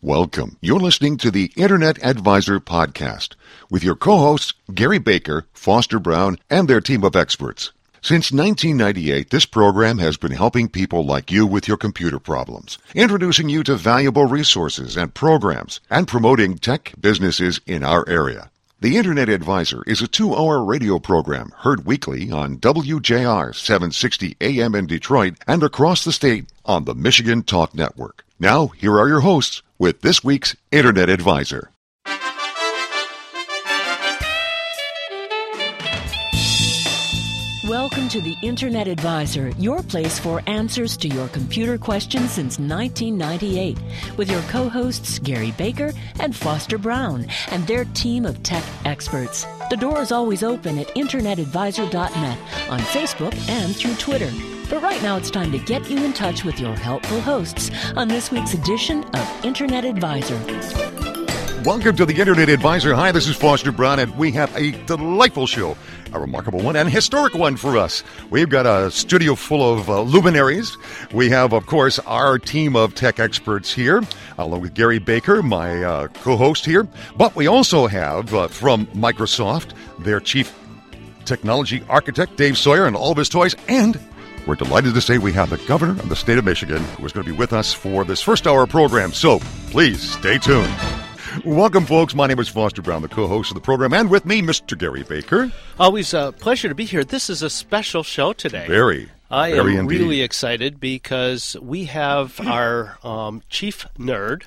Welcome. You're listening to the Internet Advisor Podcast with your co-hosts Gary Baker, Foster Brown, and their team of experts. Since 1998, this program has been helping people like you with your computer problems, introducing you to valuable resources and programs, and promoting tech businesses in our area. The Internet Advisor is a 2-hour radio program heard weekly on WJR 760 AM in Detroit and across the state on the Michigan Talk Network. Now, here are your hosts with this week's Internet Advisor. Welcome to the Internet Advisor, your place for answers to your computer questions since 1998, with your co-hosts Gary Baker and Foster Brown and their team of tech experts. The door is always open at internetadvisor.net, on Facebook and through Twitter. But right now it's time to get you in touch with your helpful hosts on this week's edition of Internet Advisor. Welcome to the Internet Advisor. Hi, this is Foster Brown, and we have a delightful show, a remarkable one and a historic one for us. We've got a studio full of luminaries. We have, of course, our team of tech experts here, along with Gary Baker, my co-host here. But we also have, from Microsoft, their chief technology architect, Dave Sawyer, and all of his toys. And we're delighted to say we have the governor of the state of Michigan, who is going to be with us for this first hour program. So please stay tuned. Welcome, folks. My name is Foster Brown, the co-host of the program, and with me, Mr. Gary Baker. Always a pleasure to be here. This is a special show today. I am indeed. really excited because we have our chief nerd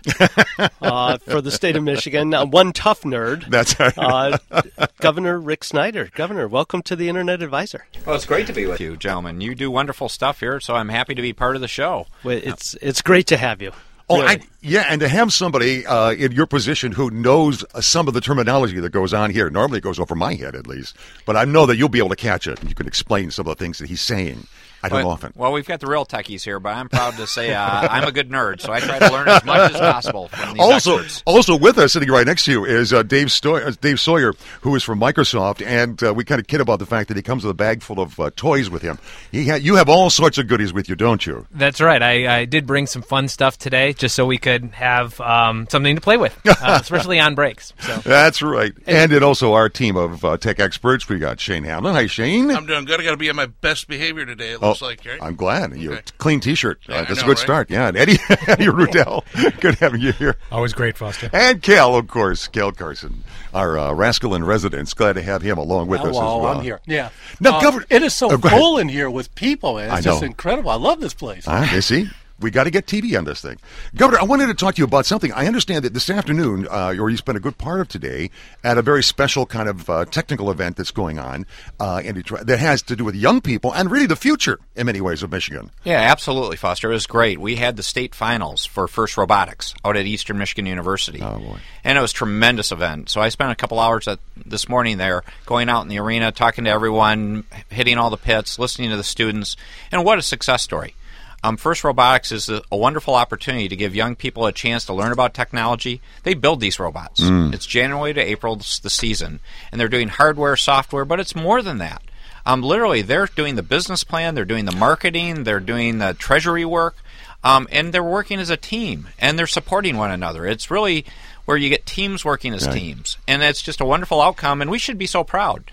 for the state of Michigan, one tough nerd. That's right. Governor Rick Snyder. Governor, welcome to the Internet Advisor. Well, it's great to be with you, gentlemen. You do wonderful stuff here, so I'm happy to be part of the show. Well, it's great to have you. Oh, Really. and to have somebody in your position who knows some of the terminology that goes on here. Normally it goes over my head, at least. But I know that you'll be able to catch it, and you can explain some of the things that he's saying. I don't often. Well, we've got the real techies here, but I'm proud to say I'm a good nerd, so I try to learn as much as possible from these experts. Also with us, sitting right next to you, is Dave Sawyer, who is from Microsoft, and we kind of kid about the fact that he comes with a bag full of toys with him. You have all sorts of goodies with you, don't you? That's right. I did bring some fun stuff today, just so we could have something to play with, especially on breaks. So. That's right. And then also our team of tech experts. We got Shane Hamlin. Hi, Shane. I'm doing good. I got to be on my best behavior today, it looks like, Gary. I'm glad. Okay. Clean T-shirt. Yeah, That's I know, a good right? start. Yeah, and Eddie Rudell. Good having you here. Always great, Foster. And Cal, of course, Cal Carson, our rascal in residence. Glad to have him along with us as well. I'm here. Yeah. Now, Governor, it is so go ahead. full in here with people, and it's just incredible. I love this place. You see? We got to get TV on this thing. Governor, I wanted to talk to you about something. I understand that this afternoon, or you spent a good part of today, at a very special kind of technical event that's going on in Detroit that has to do with young people and really the future, in many ways, of Michigan. Yeah, absolutely, Foster. It was great. We had the state finals for FIRST Robotics out at Eastern Michigan University. Oh, boy. And it was a tremendous event. So I spent a couple hours this morning there, going out in the arena, talking to everyone, hitting all the pits, listening to the students, and what a success story. FIRST Robotics is a wonderful opportunity to give young people a chance to learn about technology. They build these robots. It's January to April, the season, and they're doing hardware, software, but it's more than that. Literally, they're doing the business plan, they're doing the marketing, they're doing the treasury work, and they're working as a team, and they're supporting one another. It's really where you get teams working as teams, and it's just a wonderful outcome, and we should be so proud.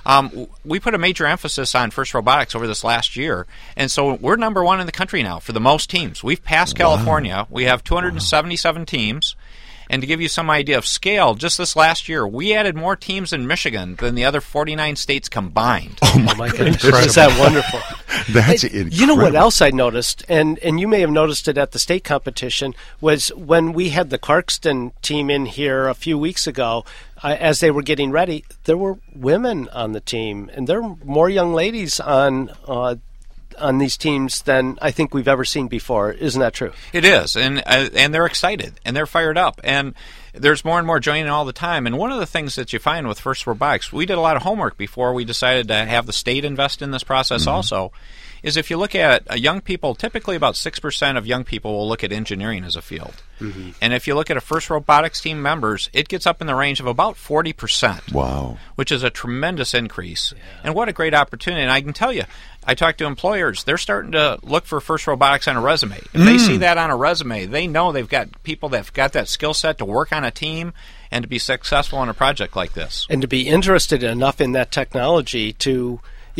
We put a major emphasis on FIRST Robotics over this last year, and so we're number one in the country now for the most teams. We've passed California. We have 277 teams, and to give you some idea of scale, just this last year, we added more teams in Michigan than the other 49 states combined. Oh, my goodness. Is that wonderful? That's incredible. You know what else I noticed, and you may have noticed it at the state competition, was when we had the Clarkston team in here a few weeks ago, as they were getting ready, there were women on the team, and there are more young ladies on these teams than I think we've ever seen before. Isn't that true? It is, and they're excited, and they're fired up, and there's more and more joining all the time. And one of the things that you find with FIRST Robotics, we did a lot of homework before we decided to have the state invest in this process also, is if you look at young people, typically about 6% of young people will look at engineering as a field. Mm-hmm. And if you look at a FIRST Robotics team members, it gets up in the range of about 40%. Wow. Which is a tremendous increase. Yeah. And what a great opportunity. And I can tell you, I talk to employers, they're starting to look for FIRST Robotics on a resume. If they see that on a resume, they know they've got people that have got that skill set to work on a team and to be successful in a project like this. And to be interested enough in that technology to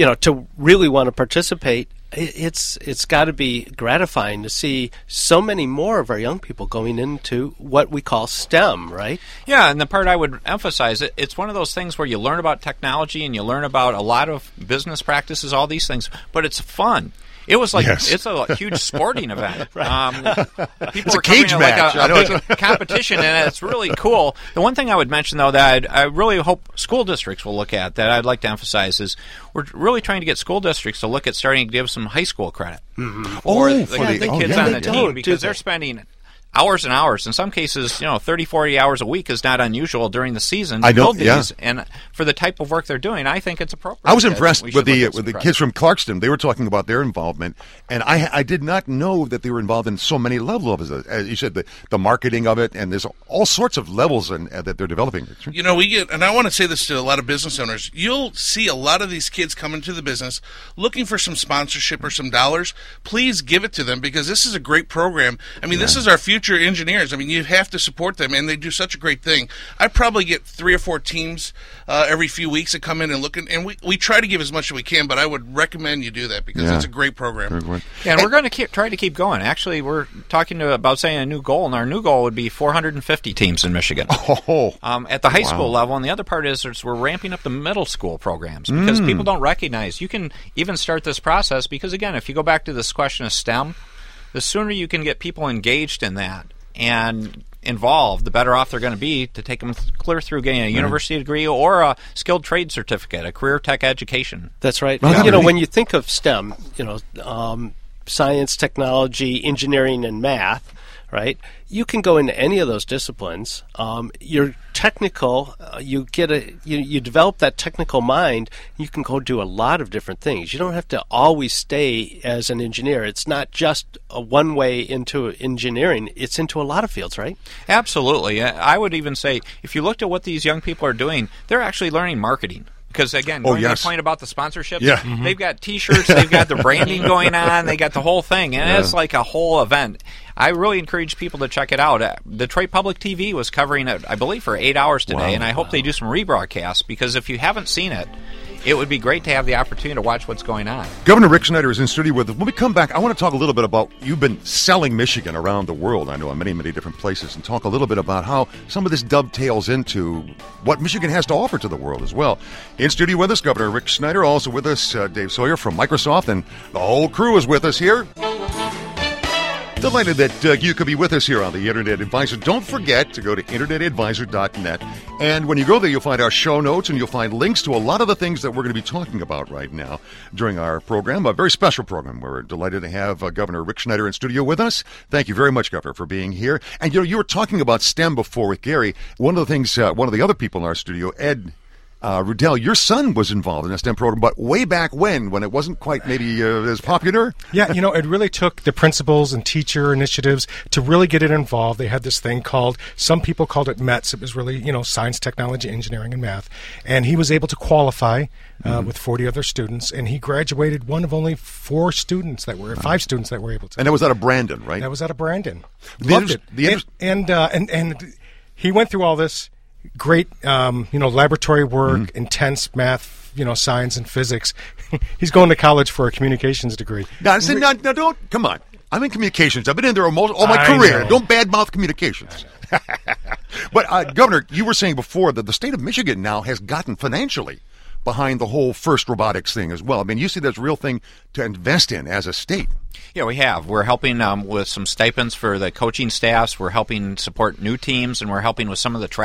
really want to participate. It's got to be gratifying to see so many more of our young people going into what we call STEM, right? Yeah, and the part I would emphasize, it's one of those things where you learn about technology and you learn about a lot of business practices, all these things, but it's fun. It was like It's a huge sporting event. Right. People it's a cage match. Like a big competition, and it's really cool. The one thing I would mention, though, that I really hope school districts will look at, that I'd like to emphasize, is we're really trying to get school districts to look at starting to give some high school credit for the kids on the team, because they're spending hours and hours. In some cases, 30, 40 hours a week is not unusual during the season to build these. And for the type of work they're doing, I think it's appropriate. I was impressed with the kids from Clarkston. They were talking about their involvement, and I did not know that they were involved in so many levels. As you said, the marketing of it, and there's all sorts of levels that they're developing. We get, and I want to say this to a lot of business owners, you'll see a lot of these kids come into the business looking for some sponsorship or some dollars. Please give it to them, because this is a great program. I mean, this is our future engineers. I mean, you have to support them, and they do such a great thing. I probably get 3 or 4 teams every few weeks that come in and look, and we try to give as much as we can, but I would recommend you do that, because it's a great program. Yeah, and we're going to try to keep going. Actually, we're talking about saying a new goal, and our new goal would be 450 teams in Michigan at the high school level. And the other part is we're ramping up the middle school programs, because people don't recognize you can even start this process, because, again, if you go back to this question of STEM, the sooner you can get people engaged in that and involved, the better off they're going to be to take them clear through getting a university degree or a skilled trade certificate, a career tech education. That's right. When you think of STEM, science, technology, engineering, and math, right? You can go into any of those disciplines. You're technical. You develop that technical mind. You can go do a lot of different things. You don't have to always stay as an engineer. It's not just a one way into engineering. It's into a lot of fields, right? Absolutely. I would even say, if you looked at what these young people are doing, they're actually learning marketing. Because, again, going to the point about the sponsorships, they've got T-shirts, they've got the branding going on, they got the whole thing, and it's like a whole event. I really encourage people to check it out. Detroit Public TV was covering it, I believe, for 8 hours today, and I hope they do some rebroadcasts, because if you haven't seen it, it would be great to have the opportunity to watch what's going on. Governor Rick Snyder is in studio with us. When we come back, I want to talk a little bit about, you've been selling Michigan around the world, I know, in many, many different places, and talk a little bit about how some of this dovetails into what Michigan has to offer to the world as well. In studio with us, Governor Rick Snyder. Also with us, Dave Sawyer from Microsoft, and the whole crew is with us here. Delighted that you could be with us here on the Internet Advisor. Don't forget to go to internetadvisor.net. And when you go there, you'll find our show notes, and you'll find links to a lot of the things that we're going to be talking about right now during our program, a very special program. We're delighted to have Governor Rick Snyder in studio with us. Thank you very much, Governor, for being here. And you were talking about STEM before with Gary. One of the things, one of the other people in our studio, Ed Rudell, your son was involved in a STEM program, but way back when it wasn't quite maybe as popular? Yeah, it really took the principals and teacher initiatives to really get it involved. They had this thing called, some people called it METS. It was really, science, technology, engineering, and math. And he was able to qualify with 40 other students, and he graduated one of only 5 students that were able to. And that was out of Brandon, right? That was out of Brandon. Loved it. And he went through all this great, laboratory work, intense math, science and physics. He's going to college for a communications degree. Now, don't, come on. I'm in communications. I've been in there all my career. Know. Don't badmouth communications. But, Governor, you were saying before that the state of Michigan now has gotten financially behind the whole FIRST Robotics thing as well. I mean, you see that's a real thing to invest in as a state. Yeah, we have. We're helping with some stipends for the coaching staffs. We're helping support new teams, and we're helping with some of the travel.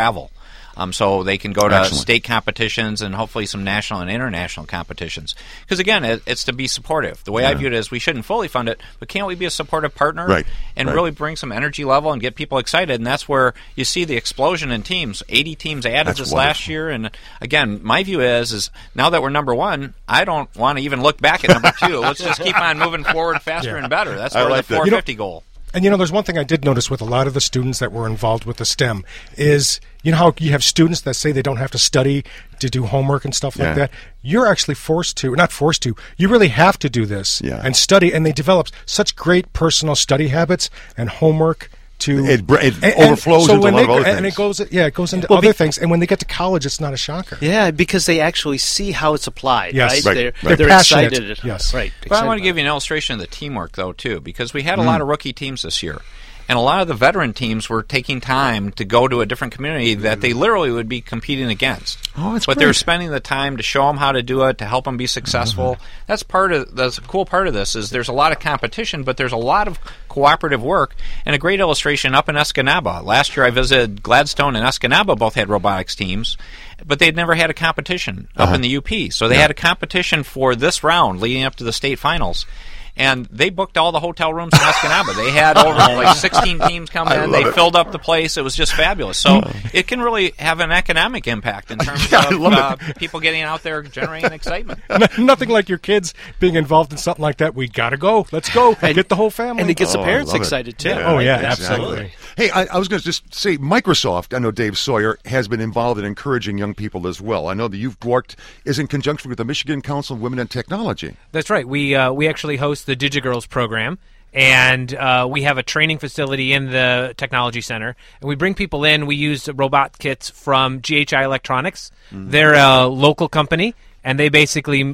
so they can go to Excellent. state competitions and hopefully some national and international competitions. Because, again, it's to be supportive. The way I view it is we shouldn't fully fund it, but can't we be a supportive partner and really bring some energy level and get people excited? And that's where you see the explosion in teams. 80 teams added last year. And, again, my view is now that we're number one, I don't want to even look back at number two. Let's just keep on moving forward faster and better. That's where the 450 goal. And, there's one thing I did notice with a lot of the students that were involved with the STEM is, how you have students that say they don't have to study to do homework and stuff like that. You're actually not forced to, you really have to do this and study, and they develop such great personal study habits and homework. It overflows into a lot of other things. And it goes into other things. And when they get to college, it's not a shocker. Yeah, because they actually see how it's applied, yes. right? They're excited. Yes. Right. But I want to give you an illustration of the teamwork, though, too, because we had a lot of rookie teams this year. And a lot of the veteran teams were taking time to go to a different community that they literally would be competing against. Oh, that's But great. they're spending the time to show them how to do it, to help them be successful. That's a cool part of this is there's a lot of competition, but there's a lot of cooperative work. And a great illustration up in Escanaba. Last year I visited Gladstone and Escanaba, both had robotics teams, but they'd never had a competition up in the UP. So they had a competition for this round leading up to the state finals. And they booked all the hotel rooms in Escanaba. They had over 16 teams come in. They filled up the place. It was just fabulous. So it can really have an economic impact in terms of people getting out there generating excitement. Nothing like your kids being involved in something like that. We got to go. Let's go. And get the whole family. And it gets the parents excited, too. Absolutely. Hey, I was going to just say Microsoft, I know Dave Sawyer, has been involved in encouraging young people as well. I know that you've worked is in conjunction with the Michigan Council of Women in Technology. That's right. We actually host the DigiGirls program, and we have a training facility in the technology center. And we bring people in. We use robot kits from GHI Electronics. They're a local company, and they basically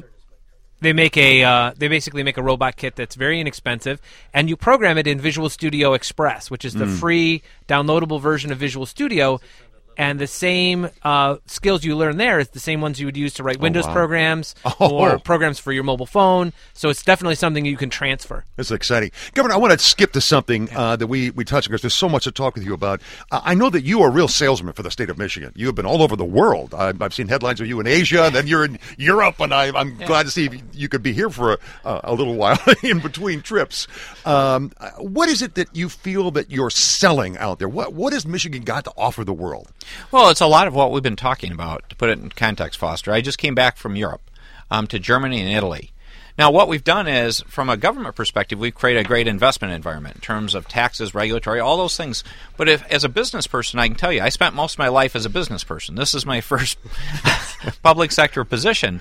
make a robot kit that's very inexpensive, and you program it in Visual Studio Express, which is the free downloadable version of Visual Studio. And the same skills you learn there is the same ones you would use to write Windows programs or programs for your mobile phone. So it's definitely something you can transfer. That's exciting. Governor, I want to skip to something that we touched on because there's so much to talk with you about. I know that you are a real salesman for the state of Michigan. You have been all over the world. I've seen headlines of you in Asia, and then you're in Europe, and I'm glad to see you could be here for a little while in between trips. What is it that you feel that you're selling out there? What has Michigan got to offer the world? Well, it's a lot of what we've been talking about, to put it in context, Foster. I just came back from Europe to Germany and Italy. Now, what we've done is, from a government perspective, we've created a great investment environment in terms of taxes, regulatory, all those things. But as a business person, I can tell you, I spent most of my life as a business person. This is my first public sector position,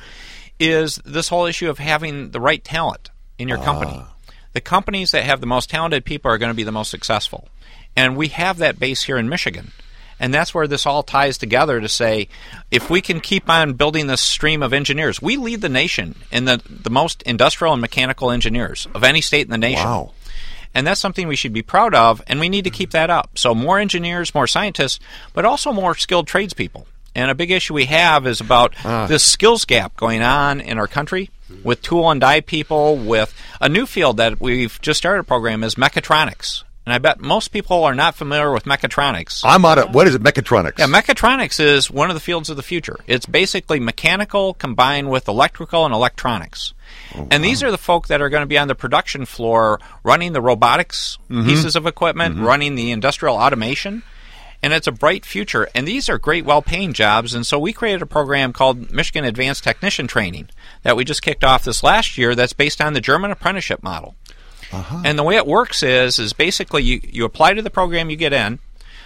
is this whole issue of having the right talent in your company. The companies that have the most talented people are going to be the most successful. And we have that base here in Michigan. And that's where this all ties together to say, if we can keep on building this stream of engineers, we lead the nation in the most industrial and mechanical engineers of any state in the nation. Wow. And that's something we should be proud of, and we need to keep that up. So more engineers, more scientists, but also more skilled tradespeople. And a big issue we have is about this skills gap going on in our country with tool and die people, with a new field that we've just started a program is mechatronics. And I bet most people are not familiar with mechatronics. What is it, mechatronics? Yeah, mechatronics is one of the fields of the future. It's basically mechanical combined with electrical and electronics. And these are the folk that are going to be on the production floor running the robotics pieces of equipment, running the industrial automation. And it's a bright future. And these are great, well-paying jobs. And so we created a program called Michigan Advanced Technician Training that we just kicked off this last year that's based on the German apprenticeship model. And the way it works is basically you apply to the program, you get in,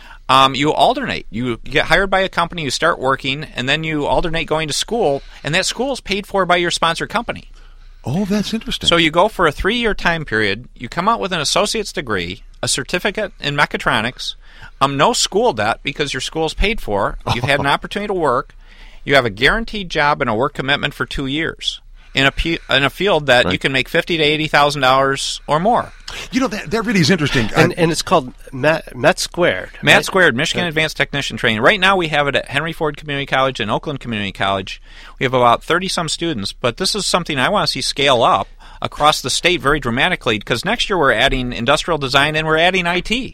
you alternate. You get hired by a company, you start working, and then you alternate going to school, and that school is paid for by your sponsor company. Oh, that's interesting. So you go for a 3-year time period, you come out with an associate's degree, a certificate in mechatronics, no school debt because your school's paid for, you've had an opportunity to work, you have a guaranteed job and a work commitment for 2 years. In a field that you can make $50,000 to $80,000 or more. You know, that really is interesting. And it's called MET Squared. MET Squared, Michigan Advanced Technician Training. Right now we have it at Henry Ford Community College and Oakland Community College. We have about 30-some students, but this is something I want to see scale up across the state very dramatically because next year we're adding industrial design and we're adding IT.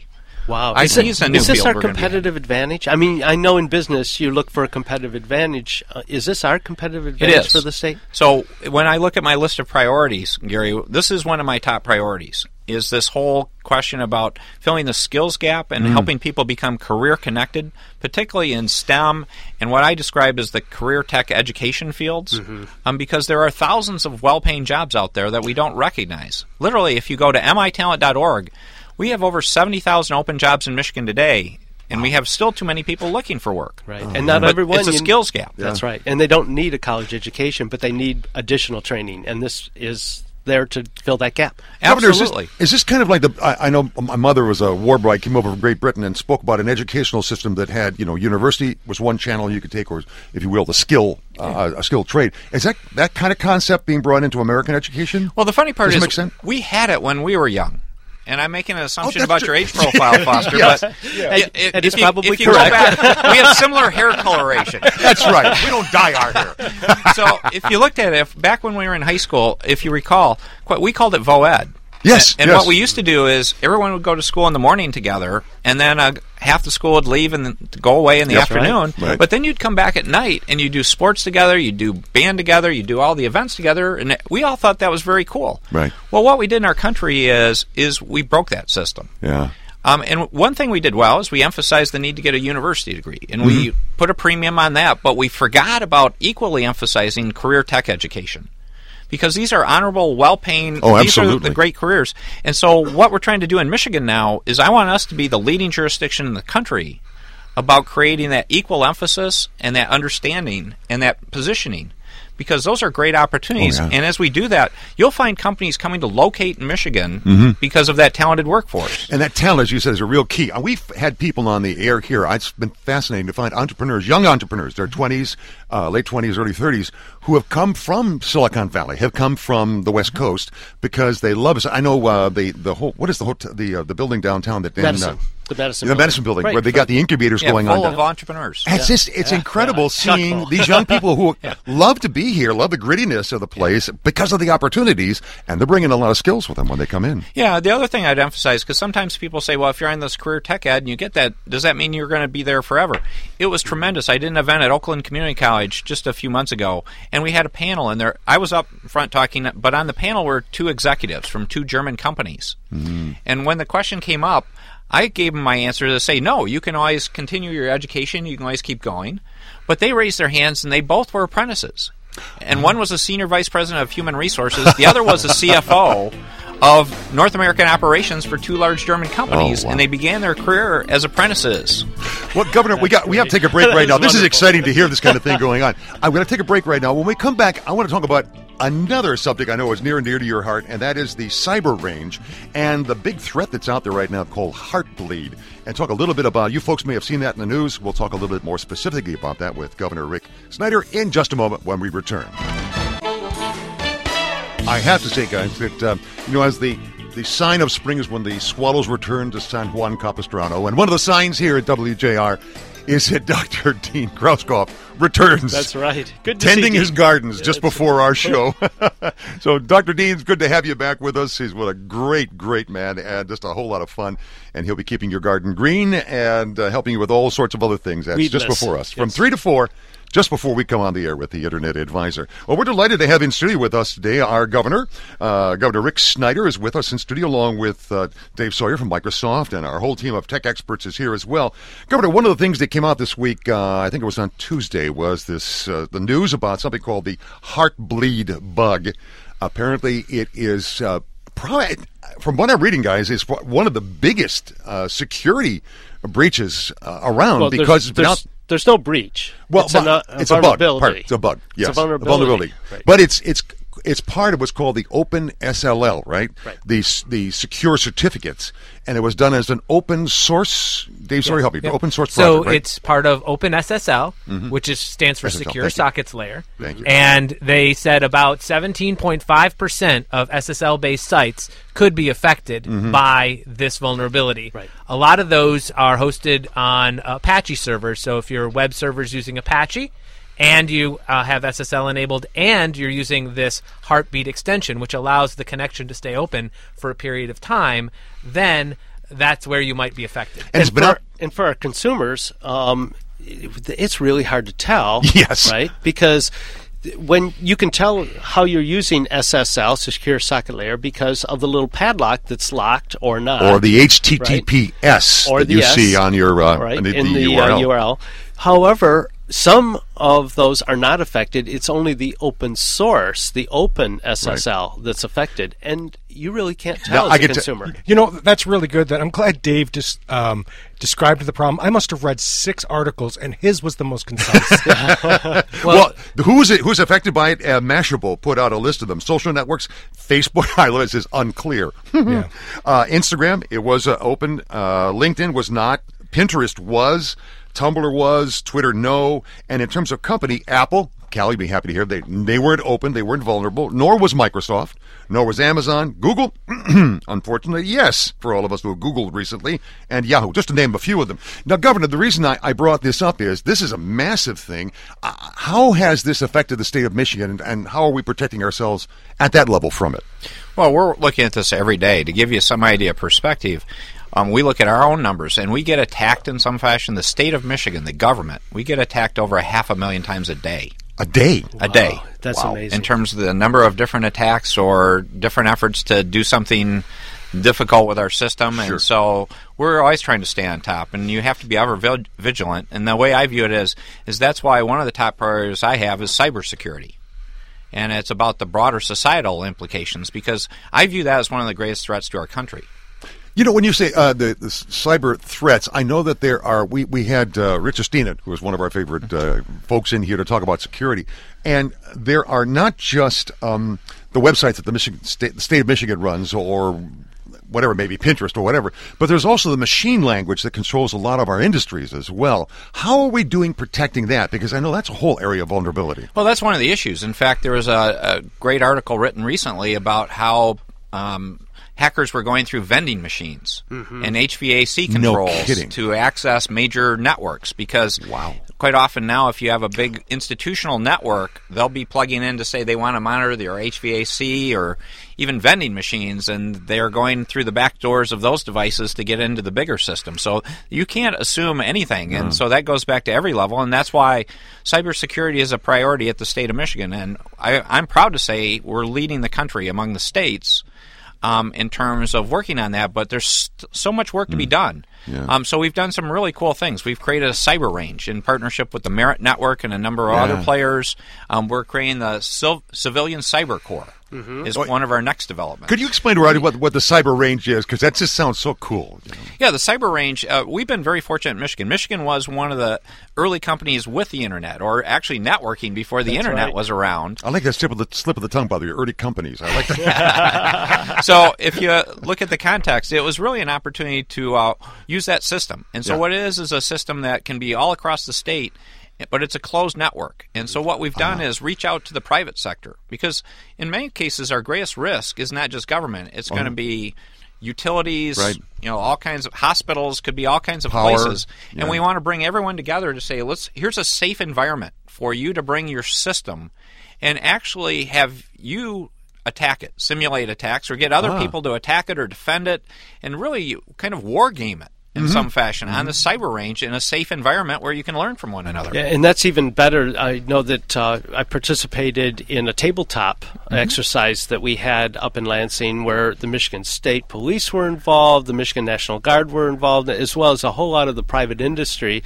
Wow. Is this our competitive advantage? I mean, I know in business you look for a competitive advantage. Is this our competitive advantage for the state? So when I look at my list of priorities, Gary, this is one of my top priorities, is this whole question about filling the skills gap and helping people become career connected, particularly in STEM and what I describe as the career tech education fields, because there are thousands of well-paying jobs out there that we don't recognize. Literally, if you go to mitalent.org, we have over 70,000 open jobs in Michigan today, and we have still too many people looking for work. Right, and not everyone. It's a skills gap. That's right, and they don't need a college education, but they need additional training, and this is there to fill that gap. Absolutely. Is this kind of like I know my mother was a war bride, came over from Great Britain and spoke about an educational system that had, university was one channel you could take, or if you will, a skill trade. Is that kind of concept being brought into American education? Well, the funny part Does it is make sense? We had it when we were young. And I'm making an assumption about your age profile, Foster. Yes. But it's probably if you correct. Go back, we have similar hair coloration. That's right. We don't dye our hair. So if you looked at it, back when we were in high school, if you recall, we called it VOED. Yes. And what we used to do is everyone would go to school in the morning together, and then half the school would leave and go away in the afternoon. Right. But then you'd come back at night, and you'd do sports together, you'd do band together, you'd do all the events together, and we all thought that was very cool. Right. Well, what we did in our country is we broke that system. Yeah. And one thing we did well is we emphasized the need to get a university degree, and we put a premium on that, but we forgot about equally emphasizing career tech education. Because these are honorable, well-paying, these are the great careers. And so what we're trying to do in Michigan now is I want us to be the leading jurisdiction in the country about creating that equal emphasis and that understanding and that positioning. Because those are great opportunities. And as we do that, you'll find companies coming to locate in Michigan because of that talented workforce. And that talent, as you said, is a real key. We've had people on the air here. It's been fascinating to find entrepreneurs, young entrepreneurs, their 20s, late 20s, early 30s, who have come from Silicon Valley, have come from the West Coast because they love us. I know the whole, what is the hotel, the building downtown that Madison. The Madison building, right, where they got the incubators going on. Full of entrepreneurs. It's incredible seeing these young people who love to be here, love the grittiness of the place because of the opportunities, and they're bringing a lot of skills with them when they come in. Yeah, the other thing I'd emphasize, because sometimes people say, well, if you're on this career tech ed and you get that, does that mean you're going to be there forever? It was tremendous. I did an event at Oakland Community College just a few months ago, and we had a panel in there. I was up front talking, but on the panel were two executives from two German companies. And when the question came up, I gave them my answer to say, no, you can always continue your education, you can always keep going. But they raised their hands, and they both were apprentices. And one was a senior vice president of human resources. The other was a CFO of North American operations for two large German companies, and they began their career as apprentices. Well, Governor, we have to take a break right now. This is exciting to hear this kind of thing going on. I'm going to take a break right now. When we come back, I want to talk about another subject I know is near and dear to your heart, and that is the cyber range and the big threat that's out there right now called Heartbleed. And talk a little bit about, you folks may have seen that in the news. We'll talk a little bit more specifically about that with Governor Rick Snyder in just a moment when we return. I have to say, guys, that, as the sign of spring is when the swallows return to San Juan Capistrano, and one of the signs here at WJR is that Dr. Dean Krauskopf returns. That's right. Good to tending see his gardens just before our show. So, Dr. Dean, it's good to have you back with us. He's a great, great man and just a whole lot of fun. And he'll be keeping your garden green and helping you with all sorts of other things. That's just before us. Yes. From 3 to 4. Just before we come on the air with the Internet Advisor. Well, we're delighted to have in studio with us today our governor. Governor Rick Snyder is with us in studio along with Dave Sawyer from Microsoft, and our whole team of tech experts is here as well. Governor, one of the things that came out this week, I think it was on Tuesday, was this the news about something called the Heartbleed bug. Apparently it is probably, from what I'm reading, guys, is one of the biggest security breaches around because it's been out. There's no breach. Well, it's a bug. It's a bug. Yes, it's a vulnerability. Right. But it's part of what's called the Open SSL, right? The secure certificates, and it was done as an open source. Dave, sorry, help me. Open source project, right? It's part of Open SSL, which stands for SSL, Secure Sockets Layer. Thank you. And they said about 17.5% of SSL-based sites could be affected by this vulnerability. Right. A lot of those are hosted on Apache servers. So if your web server's using Apache, and you have SSL enabled, and you're using this Heartbeat extension, which allows the connection to stay open for a period of time, then that's where you might be affected. And for our consumers, it's really hard to tell. Yes. Right? Because when you can tell how you're using SSL, Secure Socket Layer, because of the little padlock that's locked or not. Or the HTTPS or that you see on your in the URL. URL. However, some of those are not affected. It's only the open source, the open SSL that's affected. And you really can't tell as a consumer. That's really good. That I'm glad Dave just described the problem. I must have read 6 articles, and his was the most concise. well, who's affected by it? Mashable put out a list of them. Social networks, Facebook, it says unclear. Yeah. Instagram, it was open. LinkedIn was not. Pinterest was. Tumblr was, Twitter no, and in terms of company, Apple, Callie would be happy to hear, they weren't open, they weren't vulnerable, nor was Microsoft, nor was Amazon, Google, unfortunately, yes, for all of us who have Googled recently, and Yahoo, just to name a few of them. Now, Governor, the reason I brought this up is this is a massive thing. How has this affected the state of Michigan, and how are we protecting ourselves at that level from it? Well, we're looking at this every day. To give you some idea of perspective, we look at our own numbers, and we get attacked in some fashion. The state of Michigan, the government, we get attacked over 500,000 times a day. A day? A day. That's amazing. In terms of the number of different attacks or different efforts to do something difficult with our system. Sure. And so we're always trying to stay on top, and you have to be ever vigilant. And the way I view it is that's why one of the top priorities I have is cybersecurity. And it's about the broader societal implications, because I view that as one of the greatest threats to our country. When you say the cyber threats, I know that there are. We had Rich Estina, who was one of our favorite folks in here to talk about security, and there are not just the websites that the state of Michigan runs, or whatever, maybe Pinterest or whatever, but there's also the machine language that controls a lot of our industries as well. How are we doing protecting that? Because I know that's a whole area of vulnerability. Well, that's one of the issues. In fact, there was a great article written recently about how hackers were going through vending machines and HVAC controls to access major networks, because quite often now, if you have a big institutional network, they'll be plugging in to say they want to monitor their HVAC or even vending machines, and they're going through the back doors of those devices to get into the bigger system. So you can't assume anything, and so that goes back to every level, and that's why cybersecurity is a priority at the state of Michigan. And I'm proud to say we're leading the country among the states in terms of working on that, but there's so much work to be done. Yeah. So we've done some really cool things. We've created a cyber range in partnership with the Merit Network and a number of other players. We're creating the Civilian Cyber Corps. Is one of our next developments. Could you explain to Roddy what the cyber range is? Because that just sounds so cool. Yeah, the cyber range, we've been very fortunate in Michigan. Michigan was one of the early companies with the Internet, or actually networking before the Internet was around. I like that slip of the tongue, by the way, early companies. I like that. So if you look at the context, it was really an opportunity to use that system. And so what it is a system that can be all across the state, but it's a closed network. And so what we've done is reach out to the private sector, because in many cases our greatest risk is not just government. It's going to be utilities, all kinds of hospitals, could be all kinds of places. And we want to bring everyone together to say, here's a safe environment for you to bring your system and actually have you attack it, simulate attacks, or get other people to attack it or defend it, and really kind of war game it in some fashion on the cyber range in a safe environment where you can learn from one another. Yeah, and that's even better. I know that I participated in a tabletop exercise that we had up in Lansing, where the Michigan State Police were involved, the Michigan National Guard were involved, as well as a whole lot of the private industry,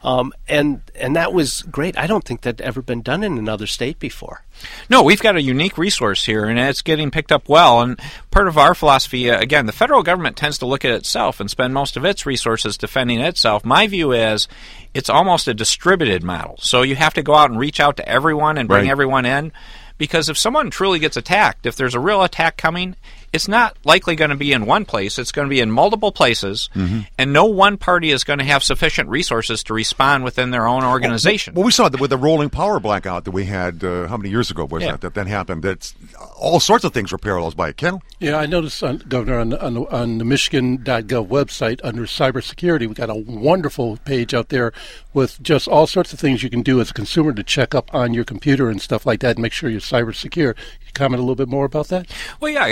and that was great. I don't think that ever been done in another state before. No, we've got a unique resource here, and it's getting picked up well. And part of our philosophy, again, the federal government tends to look at itself and spend most of its resources defending itself. My view is it's almost a distributed model. So you have to go out and reach out to everyone and bring everyone in, because if someone truly gets attacked, if there's a real attack coming, it's not likely going to be in one place. It's going to be in multiple places, and no one party is going to have sufficient resources to respond within their own organization. Well, we saw that with the rolling power blackout that we had, how many years ago was that happened? That's all sorts of things were parallels by it. Ken? Yeah, I noticed, Governor, on the Michigan.gov website under cybersecurity, we got a wonderful page out there with just all sorts of things you can do as a consumer to check up on your computer and stuff like that and make sure you're cyber secure. Can you comment a little bit more about that? Well, yeah, we're trying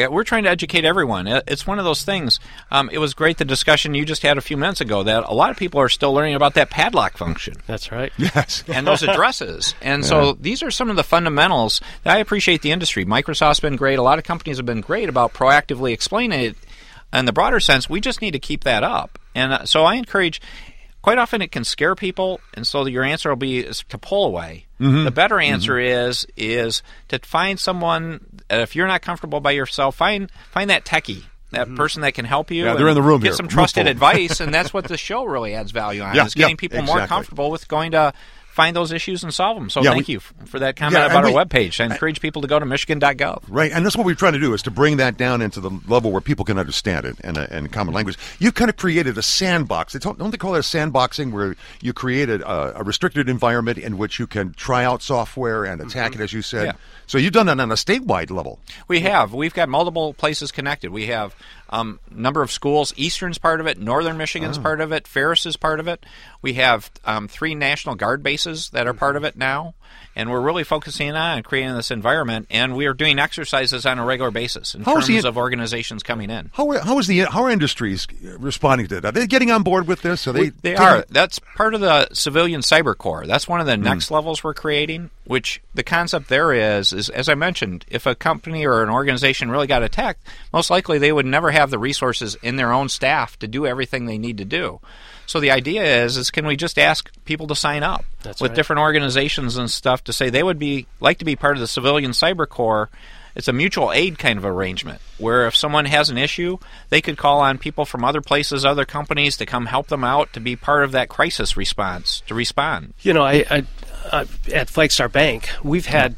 to educate everyone. It's one of those things. It was great, the discussion you just had a few minutes ago, that a lot of people are still learning about that padlock function. That's right. Yes. And those addresses. And so these are some of the fundamentals that I appreciate the industry. Microsoft's been great. A lot of companies have been great about proactively explaining it. In the broader sense, we just need to keep that up. And so I encourage, quite often it can scare people, and so your answer will be is to pull away. Mm-hmm. The better answer is to find someone, if you're not comfortable by yourself, find that techie. That person that can help you. Yeah, they're in the room Get here. some trusted advice, and that's what the show really adds value on, is getting people more comfortable with going to find those issues and solve them. So thank you for that comment about our webpage. I encourage people to go to Michigan.gov. Right, and that's what we're trying to do, is to bring that down into the level where people can understand it and common language. You kind of created a sandbox. Don't they call it a sandboxing, where you created a restricted environment in which you can try out software and attack it, as you said. Yeah. So you've done that on a statewide level. We have. We've got multiple places connected. We have number of schools. Eastern's part of it. Northern Michigan's part of it. Ferris is part of it. We have 3 National Guard bases that are part of it now. And we're really focusing on creating this environment. And we are doing exercises on a regular basis in terms of organizations coming in. How are industries responding to that? Are they getting on board with this? They are. That's part of the Civilian Cyber Corps. That's one of the next levels we're creating, which the concept there is, as I mentioned, if a company or an organization really got attacked, most likely they would never have the resources in their own staff to do everything they need to do. So the idea is can we just ask people to sign up with different organizations and stuff to say they would like to be part of the Civilian Cyber Corps. It's a mutual aid kind of arrangement, where if someone has an issue, they could call on people from other places, other companies, to come help them out, to be part of that crisis response, to respond. You know, I at Flagstar Bank, we've had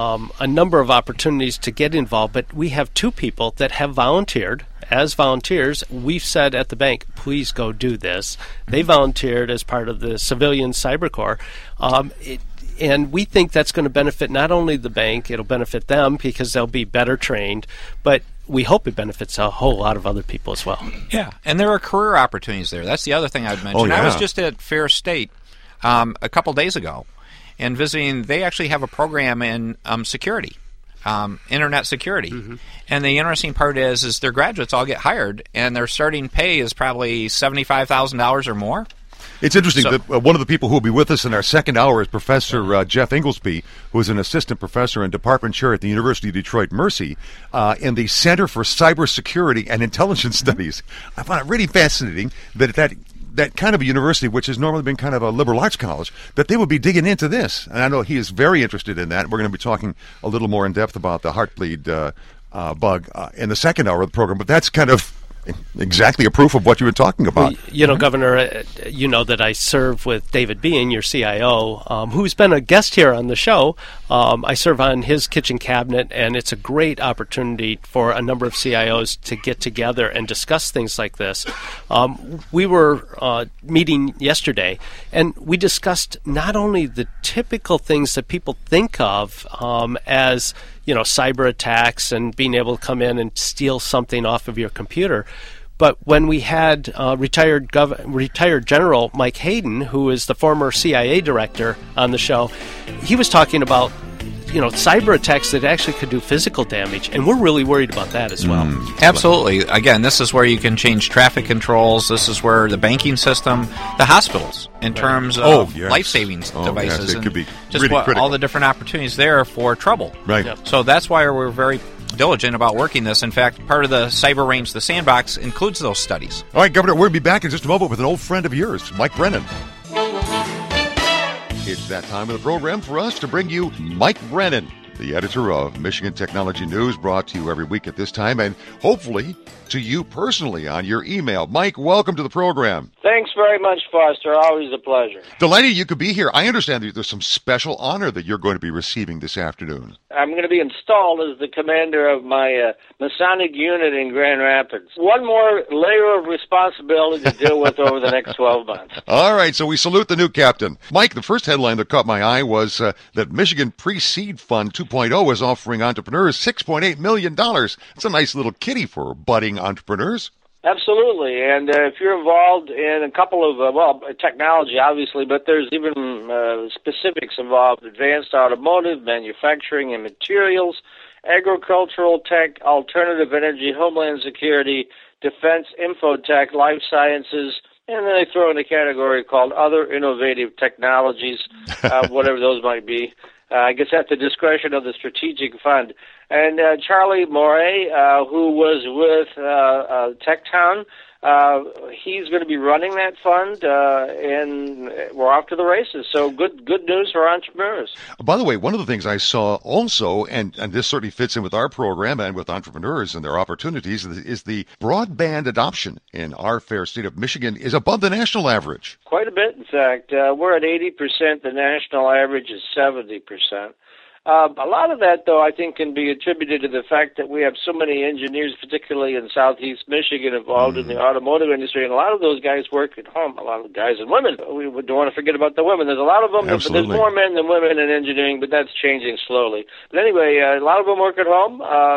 a number of opportunities to get involved, but we have 2 people that have volunteered. As volunteers, we've said at the bank, please go do this. They volunteered as part of the Civilian Cyber Corps. And we think that's going to benefit not only the bank, it'll benefit them because they'll be better trained, but we hope it benefits a whole lot of other people as well. Yeah, and there are career opportunities there. That's the other thing I'd mention. Oh, yeah. I was just at Fair State a couple days ago and visiting. They actually have a program in security. Internet security. And the interesting part is their graduates all get hired, and their starting pay is probably $75,000 or more. It's interesting that one of the people who will be with us in our second hour is Professor Jeff Inglesby, who is an assistant professor and department chair at the University of Detroit Mercy in the Center for Cybersecurity and Intelligence Studies. I find it really fascinating that kind of a university, which has normally been kind of a liberal arts college, that they would be digging into this. And I know he is very interested in that. We're going to be talking a little more in depth about the Heartbleed bug in the second hour of the program. But that's kind of exactly a proof of what you were talking about. Well, you know, Governor, you know that I serve with David Bean, your CIO, who's been a guest here on the show. I serve on his kitchen cabinet, and it's a great opportunity for a number of CIOs to get together and discuss things like this. We were meeting yesterday, and we discussed not only the typical things that people think of as cyber attacks and being able to come in and steal something off of your computer. But when we had retired General Mike Hayden, who is the former CIA director, on the show, he was talking about cyber attacks that actually could do physical damage, and we're really worried about that as well. Absolutely. Again, this is where you can change traffic controls. This is where the banking system, the hospitals, in terms of life-saving devices, yes, it could be just really critical. All the different opportunities there for trouble. Right. Yep. So that's why we're very diligent about working this. In fact, part of the cyber range, the sandbox, includes those studies. All right, Governor, we'll be back in just a moment with an old friend of yours, Mike Brennan. It's that time of the program for us to bring you Mike Brennan, the editor of Michigan Technology News, brought to you every week at this time, and hopefully to you personally on your email. Mike, welcome to the program. Thanks very much, Foster. Always a pleasure. Delighted you could be here. I understand that there's some special honor that you're going to be receiving this afternoon. I'm going to be installed as the commander of my Masonic unit in Grand Rapids. One more layer of responsibility to deal with over the next 12 months. All right, so we salute the new captain. Mike, the first headline that caught my eye was that Michigan Pre-Seed Fund 2.0 is offering entrepreneurs $6.8 million. It's a nice little kitty for budding entrepreneurs. Absolutely, and if you're involved in a couple of, technology, obviously, but there's even specifics involved: advanced automotive, manufacturing and materials, agricultural tech, alternative energy, homeland security, defense, infotech, life sciences, and then they throw in a category called other innovative technologies, whatever those might be. I guess at the discretion of the strategic fund. And Charlie Moray, who was with TechTown, he's going to be running that fund, and we're off to the races. So good news for entrepreneurs. By the way, one of the things I saw also, and this certainly fits in with our program and with entrepreneurs and their opportunities, is the broadband adoption in our fair state of Michigan is above the national average. Quite a bit, in fact. We're at 80%. The national average is 70%. A lot of that, though, I think can be attributed to the fact that we have so many engineers, particularly in southeast Michigan, involved in the automotive industry, and a lot of those guys work at home, a lot of guys and women. We don't want to forget about the women. There's a lot of them, but there's more men than women in engineering, but that's changing slowly. But anyway, a lot of them work at home,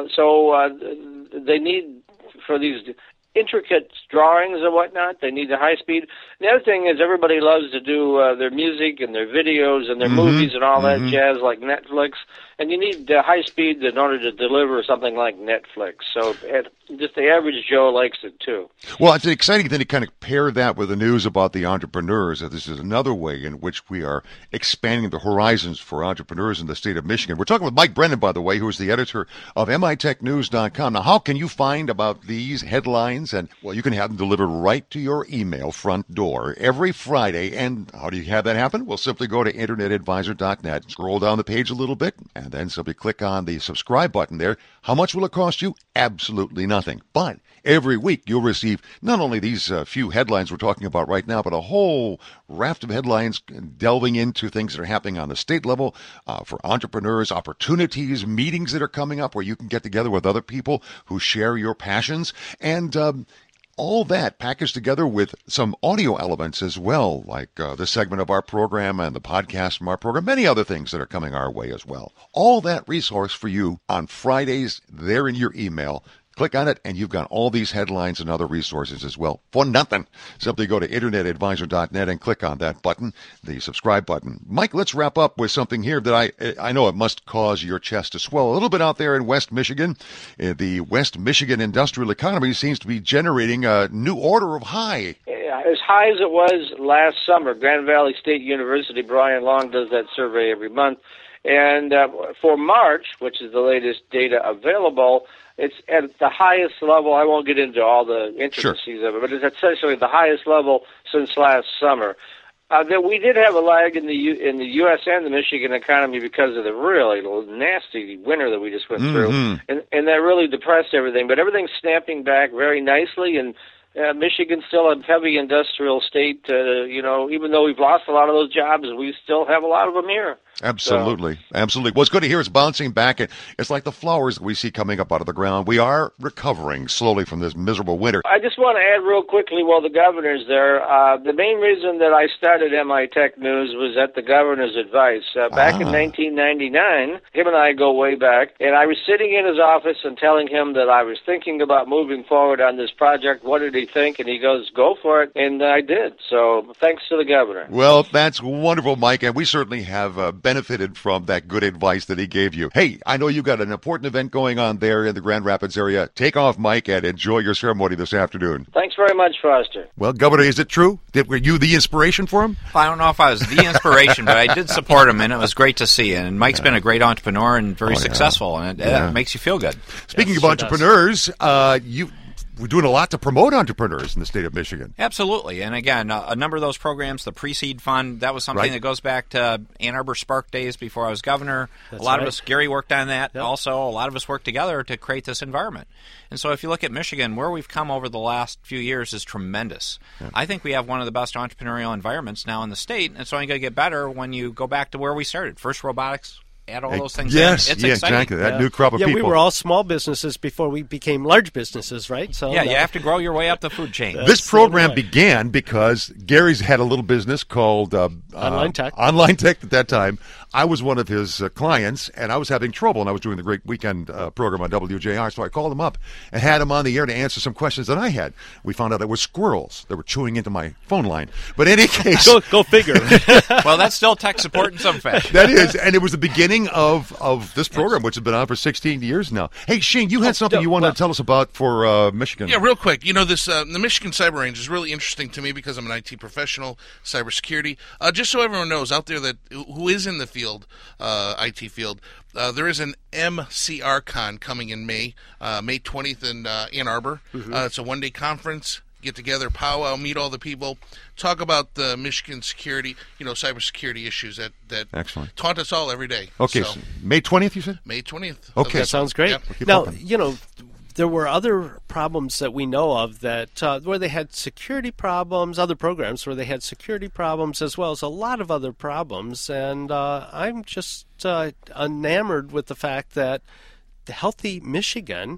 so they need, for these intricate drawings and whatnot, they need the high speed. And the other thing is everybody loves to do their music and their videos and their movies and all that jazz like Netflix, and you need high speed in order to deliver something like Netflix. So just the average Joe likes it too. Well, it's an exciting thing to kind of pair that with the news about the entrepreneurs. That this is another way in which we are expanding the horizons for entrepreneurs in the state of Michigan. We're talking with Mike Brennan, by the way, who is the editor of mitechnews.com. Now, how can you find about these headlines? And, well, you can have them delivered right to your email front door every Friday. And how do you have that happen? Well, simply go to internetadvisor.net, scroll down the page a little bit, and then simply click on the subscribe button there. How much will it cost you? Absolutely nothing. But every week you'll receive not only these few headlines we're talking about right now, but a whole raft of headlines delving into things that are happening on the state level for entrepreneurs, opportunities, meetings that are coming up where you can get together with other people who share your passions, and all that packaged together with some audio elements as well, like the segment of our program and the podcast from our program, many other things that are coming our way as well. All that resource for you on Fridays there in your email. Click on it, and you've got all these headlines and other resources as well for nothing. Simply go to internetadvisor.net and click on that button, the subscribe button. Mike, let's wrap up with something here that I know it must cause your chest to swell a little bit out there in West Michigan. The West Michigan industrial economy seems to be generating a new order of high. As high as it was last summer. Grand Valley State University, Brian Long does that survey every month. And for March, which is the latest data available, it's at the highest level. I won't get into all the intricacies of it, but it's essentially the highest level since last summer. That we did have a lag in the U.S. and the Michigan economy because of the really nasty winter that we just went through, and that really depressed everything. But everything's snapping back very nicely, and Michigan's still a heavy industrial state. Even though we've lost a lot of those jobs, we still have a lot of them here. Absolutely. Absolutely. Well, it's good to hear it's bouncing back. It's like the flowers that we see coming up out of the ground. We are recovering slowly from this miserable winter. I just want to add real quickly while the governor's there, the main reason that I started MI Tech News was at the governor's advice. Back in 1999, him and I go way back, and I was sitting in his office and telling him that I was thinking about moving forward on this project. What did he think? And he goes, go for it. And I did. So thanks to the governor. Well, that's wonderful, Mike, and we certainly have benefited from that good advice that he gave you. Hey, I know you've got an important event going on there in the Grand Rapids area. Take off, Mike, and enjoy your ceremony this afternoon. Thanks very much, Foster. Well, Governor, is it true? Were you the inspiration for him? I don't know if I was the inspiration, but I did support him, and it was great to see. And Mike's been a great entrepreneur and very successful, and it makes you feel good. Speaking of entrepreneurs, we're doing a lot to promote entrepreneurs in the state of Michigan. Absolutely. And again, a number of those programs, the Pre-Seed Fund, that was something that goes back to Ann Arbor Spark days before I was governor. A lot of us, Gary worked on that. Yep. Also, a lot of us worked together to create this environment. And so if you look at Michigan, where we've come over the last few years is tremendous. Yeah. I think we have one of the best entrepreneurial environments now in the state, and it's only going to get better when you go back to where we started. First robotics, add all those things yes, in. It's yeah, exciting. exactly. That new crop of yeah, people. we were all small businesses before we became large businesses, right? So Yeah, you have to grow your way up the food chain. This program right. began because Gary's had a little business called Online Tech. Online Tech at that time. I was one of his clients, and I was having trouble, and I was doing the Great Weekend program on WJR, so I called him up and had him on the air to answer some questions that I had. We found out there were squirrels that were chewing into my phone line. But in any case... Go figure. Well, that's still tech support in some fashion. That is, and it was the beginning of this program, which has been on for 16 years now. Hey, Shane, you had something you wanted to tell us about for Michigan. Yeah, real quick. You know, this the Michigan Cyber Range is really interesting to me because I'm an IT professional, cybersecurity. Just so everyone knows out there that who is in the field, IT field, there is an MCRCon coming in May 20th in Ann Arbor. It's a one-day conference. Get together, powwow, meet all the people, talk about the Michigan security, cybersecurity issues that Excellent. taunt us all every day. Okay, so May 20th, you said? May 20th. Okay. That sounds great. Yep. Now, there were other problems that we know of that where they had security problems, other programs where they had security problems as well as a lot of other problems. And I'm just enamored with the fact that the Healthy Michigan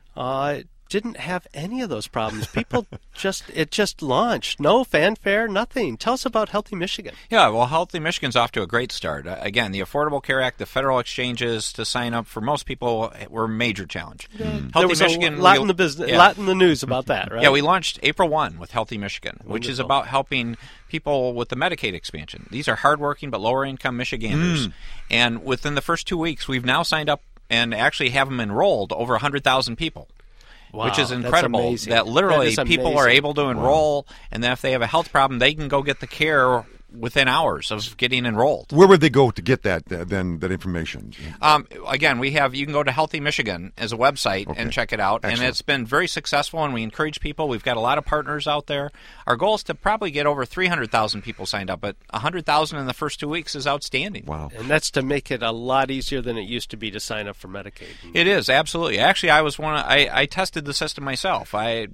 didn't have any of those problems. People just launched. No fanfare, nothing. Tell us about Healthy Michigan. Yeah, well, Healthy Michigan's off to a great start. Again, the Affordable Care Act, the federal exchanges to sign up for most people were a major challenge. There Healthy was Michigan, a lot in the business, lot in the news about that, right? Yeah, we launched April 1 with Healthy Michigan, which is about helping people with the Medicaid expansion. These are hardworking but lower-income Michiganders. And within the first 2 weeks, we've now signed up and actually have them enrolled over 100,000 people. Wow, which is incredible. that's That literally people are amazing. able to enroll, and then if they have a health problem, they can go get the care within hours of getting enrolled. Where would they go to get that information? Again, you can go to Healthy Michigan as a website and check it out. Excellent. And it's been very successful, and we encourage people. We've got a lot of partners out there. Our goal is to probably get over 300,000 people signed up, but 100,000 in the first 2 weeks is outstanding. Wow. And that's to make it a lot easier than it used to be to sign up for Medicaid. It is, absolutely. Actually, I tested the system myself. I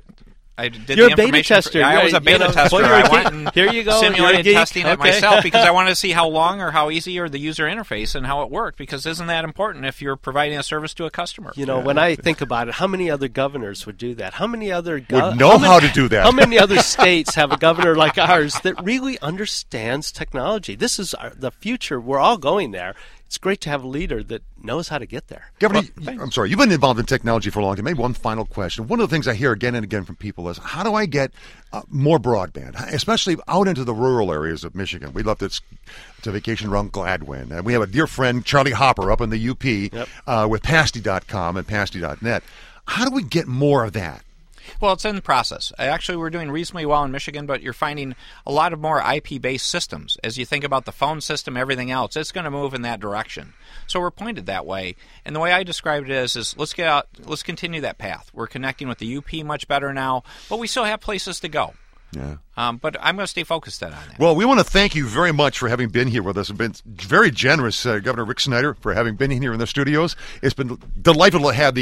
did You're the a beta information tester. I was a beta tester. Well, you're a I geek. went and Here you go. You're a simulated geek. testing it Okay. myself because I wanted to see how long or how easy or the user interface and how it worked, because isn't that important if you're providing a service to a customer? When I think about it, how many other governors would do that? How many other Would know how to do that. How many other states have a governor like ours that really understands technology? This is the future. We're all going there. It's great to have a leader that knows how to get there. Governor, I'm sorry, you've been involved in technology for a long time. Maybe one final question. One of the things I hear again and again from people is, how do I get more broadband, especially out into the rural areas of Michigan? We love to vacation around Gladwin. And we have a dear friend, Charlie Hopper, up in the UP with Pasty.com and Pasty.net. How do we get more of that? Well, it's in the process. Actually, we're doing reasonably well in Michigan, but you're finding a lot of more IP-based systems. As you think about the phone system, everything else, it's going to move in that direction. So we're pointed that way. And the way I described it is let's continue that path. We're connecting with the UP much better now, but we still have places to go. Yeah. But I'm going to stay focused on that. Well, we want to thank you very much for having been here with us. It's been very generous, Governor Rick Snyder, for having been here in the studios. It's been delightful to have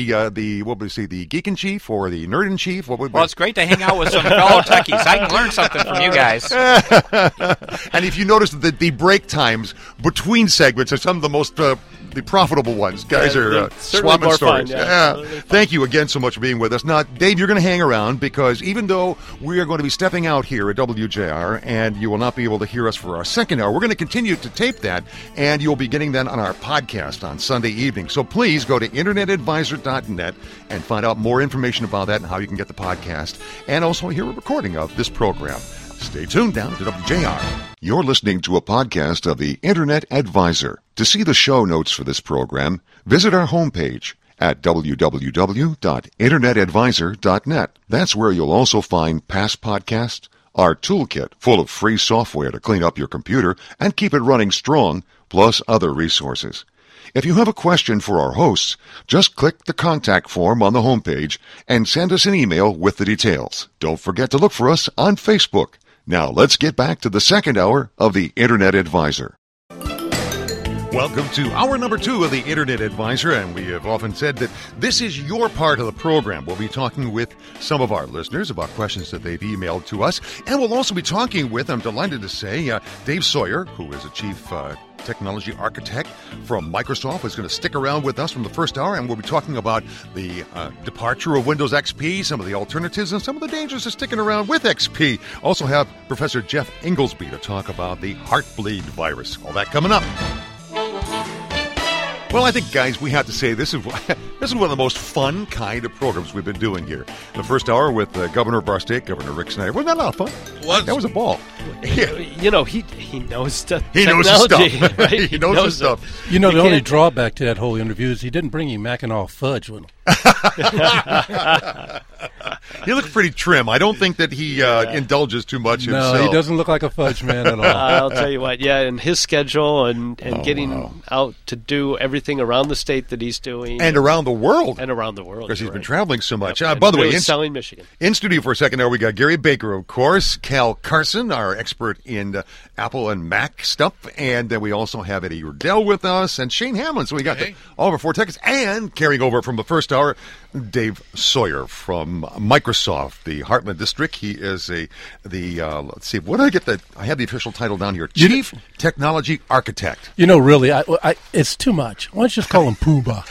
the Geek in Chief or the Nerd in Chief. Well, it's great to hang out with some fellow techies. I can learn something from you guys. And if you notice that the break times between segments are some of the most the profitable ones. Guys are swapping more stories. fun, yeah. Thank you again so much for being with us. Now, Dave, you're going to hang around because even though we are going to be stepping out here at WJR and you will not be able to hear us for our second hour, we're going to continue to tape that, and you'll be getting that on our podcast on Sunday evening. So please go to internetadvisor.net and find out more information about that and how you can get the podcast and also hear a recording of this program. Stay tuned down to WJR. You're listening to a podcast of the Internet Advisor. To see the show notes for this program, visit our homepage at www.internetadvisor.net. That's where you'll also find past podcasts, our toolkit full of free software to clean up your computer and keep it running strong, plus other resources. If you have a question for our hosts, just click the contact form on the homepage and send us an email with the details. Don't forget to look for us on Facebook. Now let's get back to the second hour of the Internet Advisor. Welcome to hour number 2 of the Internet Advisor, and we have often said that this is your part of the program. We'll be talking with some of our listeners about questions that they've emailed to us, and we'll also be talking with, I'm delighted to say, Dave Sawyer, who is a chief technology architect from Microsoft, is going to stick around with us from the first hour, and we'll be talking about the departure of Windows XP, some of the alternatives, and some of the dangers of sticking around with XP. Also have Professor Jeff Inglesby to talk about the Heartbleed virus. All that coming up. Well, I think, guys, we have to say this is one of the most fun kind of programs we've been doing here. The first hour with the governor of our state, Governor Rick Snyder. Wasn't that a lot of fun? That was a ball. Yeah. You know, he knows the He knows his stuff. Right? He knows his stuff. You know, the only drawback to that whole interview is he didn't bring you Mackinac fudge with him. He looks pretty trim. I don't think that he indulges too much himself. No, he doesn't look like a fudge man at all. I'll tell you what, and his schedule and getting out to do everything around the state that he's doing. And around the world. Because he's been traveling so much. Yep. By the way, selling Michigan. In studio for a second there, we got Gary Baker, of course, Cal Carson, our expert in Apple and Mac stuff, and then we also have Eddie Rudell with us, and Shane Hamlin. So we got all of our 4 tickets, and carrying over from the first hour, Dave Sawyer from Microsoft, the Heartland District. He is let's see, what did I get I have the official title down here, Chief Technology Architect. You know, really, it's too much. Why don't you just call him Poobah?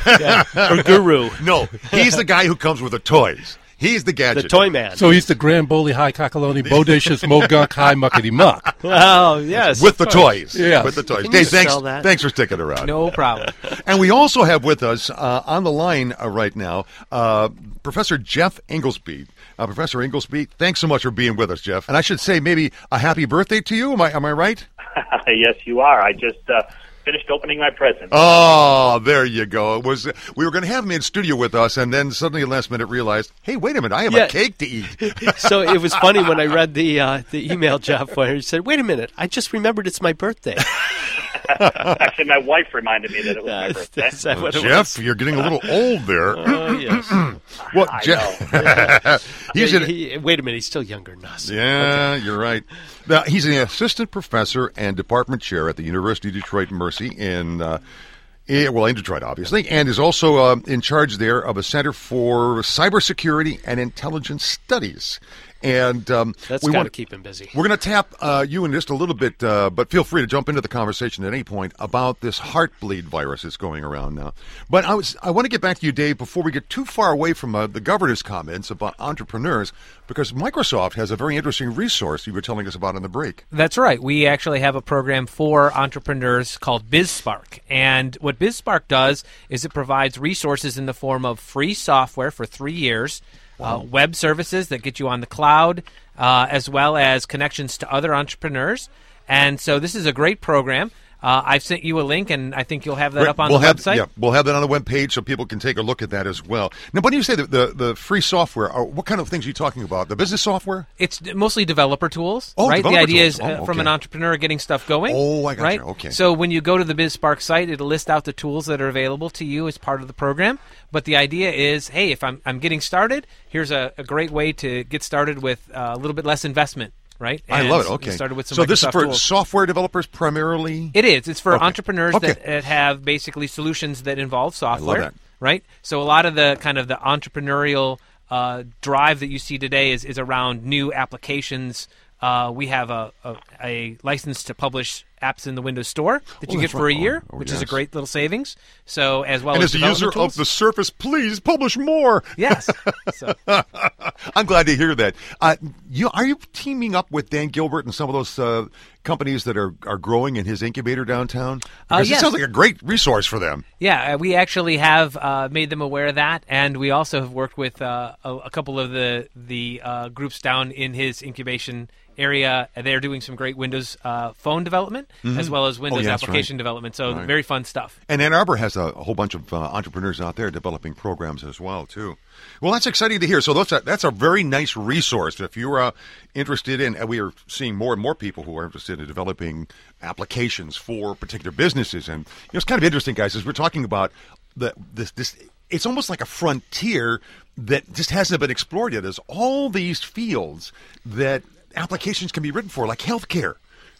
Or Guru. No, he's the guy who comes with the toys. He's the gadget. The toy man. So he's the Grand Bowley High Cockaloni Bodacious Mogunk High Muckety Muck. Oh, yes. With the toys. Yeah. With the toys. Can Dave, you thanks for sticking around. No problem. And we also have with us on the line right now Professor Jeff Inglesby. Professor Inglesby, thanks so much for being with us, Jeff. And I should say maybe a happy birthday to you. Am I right? Yes, you are. I just finished opening my present. Oh, there you go. We were going to have him in studio with us, and then suddenly at last minute realized, hey, wait a minute, I have a cake to eat. So it was funny when I read the email, Jeff, where he said, wait a minute, I just remembered it's my birthday. Actually, my wife reminded me that it was my birthday. Is that what it Jeff, was? you're getting a little old there. Oh, yes. Well, I Jeff, know. Wait a minute, he's still younger than us. Yeah, you're right. Now, he's an assistant professor and department chair at the University of Detroit Mercy in Detroit, obviously, and is also in charge there of a Center for Cybersecurity and Intelligence Studies. And that's got to keep him busy. We're going to tap you in just a little bit, but feel free to jump into the conversation at any point about this Heartbleed virus that's going around now. But I want to get back to you, Dave, before we get too far away from the governor's comments about entrepreneurs, because Microsoft has a very interesting resource you were telling us about in the break. That's right. We actually have a program for entrepreneurs called BizSpark. And what BizSpark does is it provides resources in the form of free software for 3 years, web services that get you on the cloud, as well as connections to other entrepreneurs. And so this is a great program. I've sent you a link, and I think you'll have that up on the website. Yeah, we'll have that on the webpage so people can take a look at that as well. Now, when you say the free software, what kind of things are you talking about? The business software? It's mostly developer tools, right? The idea is okay. from an entrepreneur getting stuff going. Oh, I got right? you. Okay. So when you go to the BizSpark site, it'll list out the tools that are available to you as part of the program. But the idea is, hey, if I'm getting started, here's a great way to get started with a little bit less investment. Right? I love it. Okay. Started with some so Microsoft this is for tools. software developers primarily? It is. It's for Okay. entrepreneurs Okay. that have basically solutions that involve software. I love that. Right? So a lot of the kind of the entrepreneurial drive that you see today is around new applications. We have a license to publish apps in the Windows Store that you get that's for right. a year, Oh, which is a yes. great little savings. So as well And as as a user development of tools. the Surface, please publish more. Yes. So, I'm glad to hear that. Are you teaming up with Dan Gilbert and some of those companies that are growing in his incubator downtown? Because yes. it sounds like a great resource for them. yeah, we actually have made them aware of that, and we also have worked with a couple of the groups down in his incubation area. They're doing some great Windows phone development as well as Windows that's application right. development. So Right. very fun stuff. And Ann Arbor has a whole bunch of entrepreneurs out there developing programs as well, too. Well, that's exciting to hear. So that's a very nice resource. If you're interested in, and we are seeing more and more people who are interested in developing applications for particular businesses. And it's kind of interesting, guys, as we're talking about this. It's almost like a frontier that just hasn't been explored yet. There's all these fields that applications can be written for, like healthcare.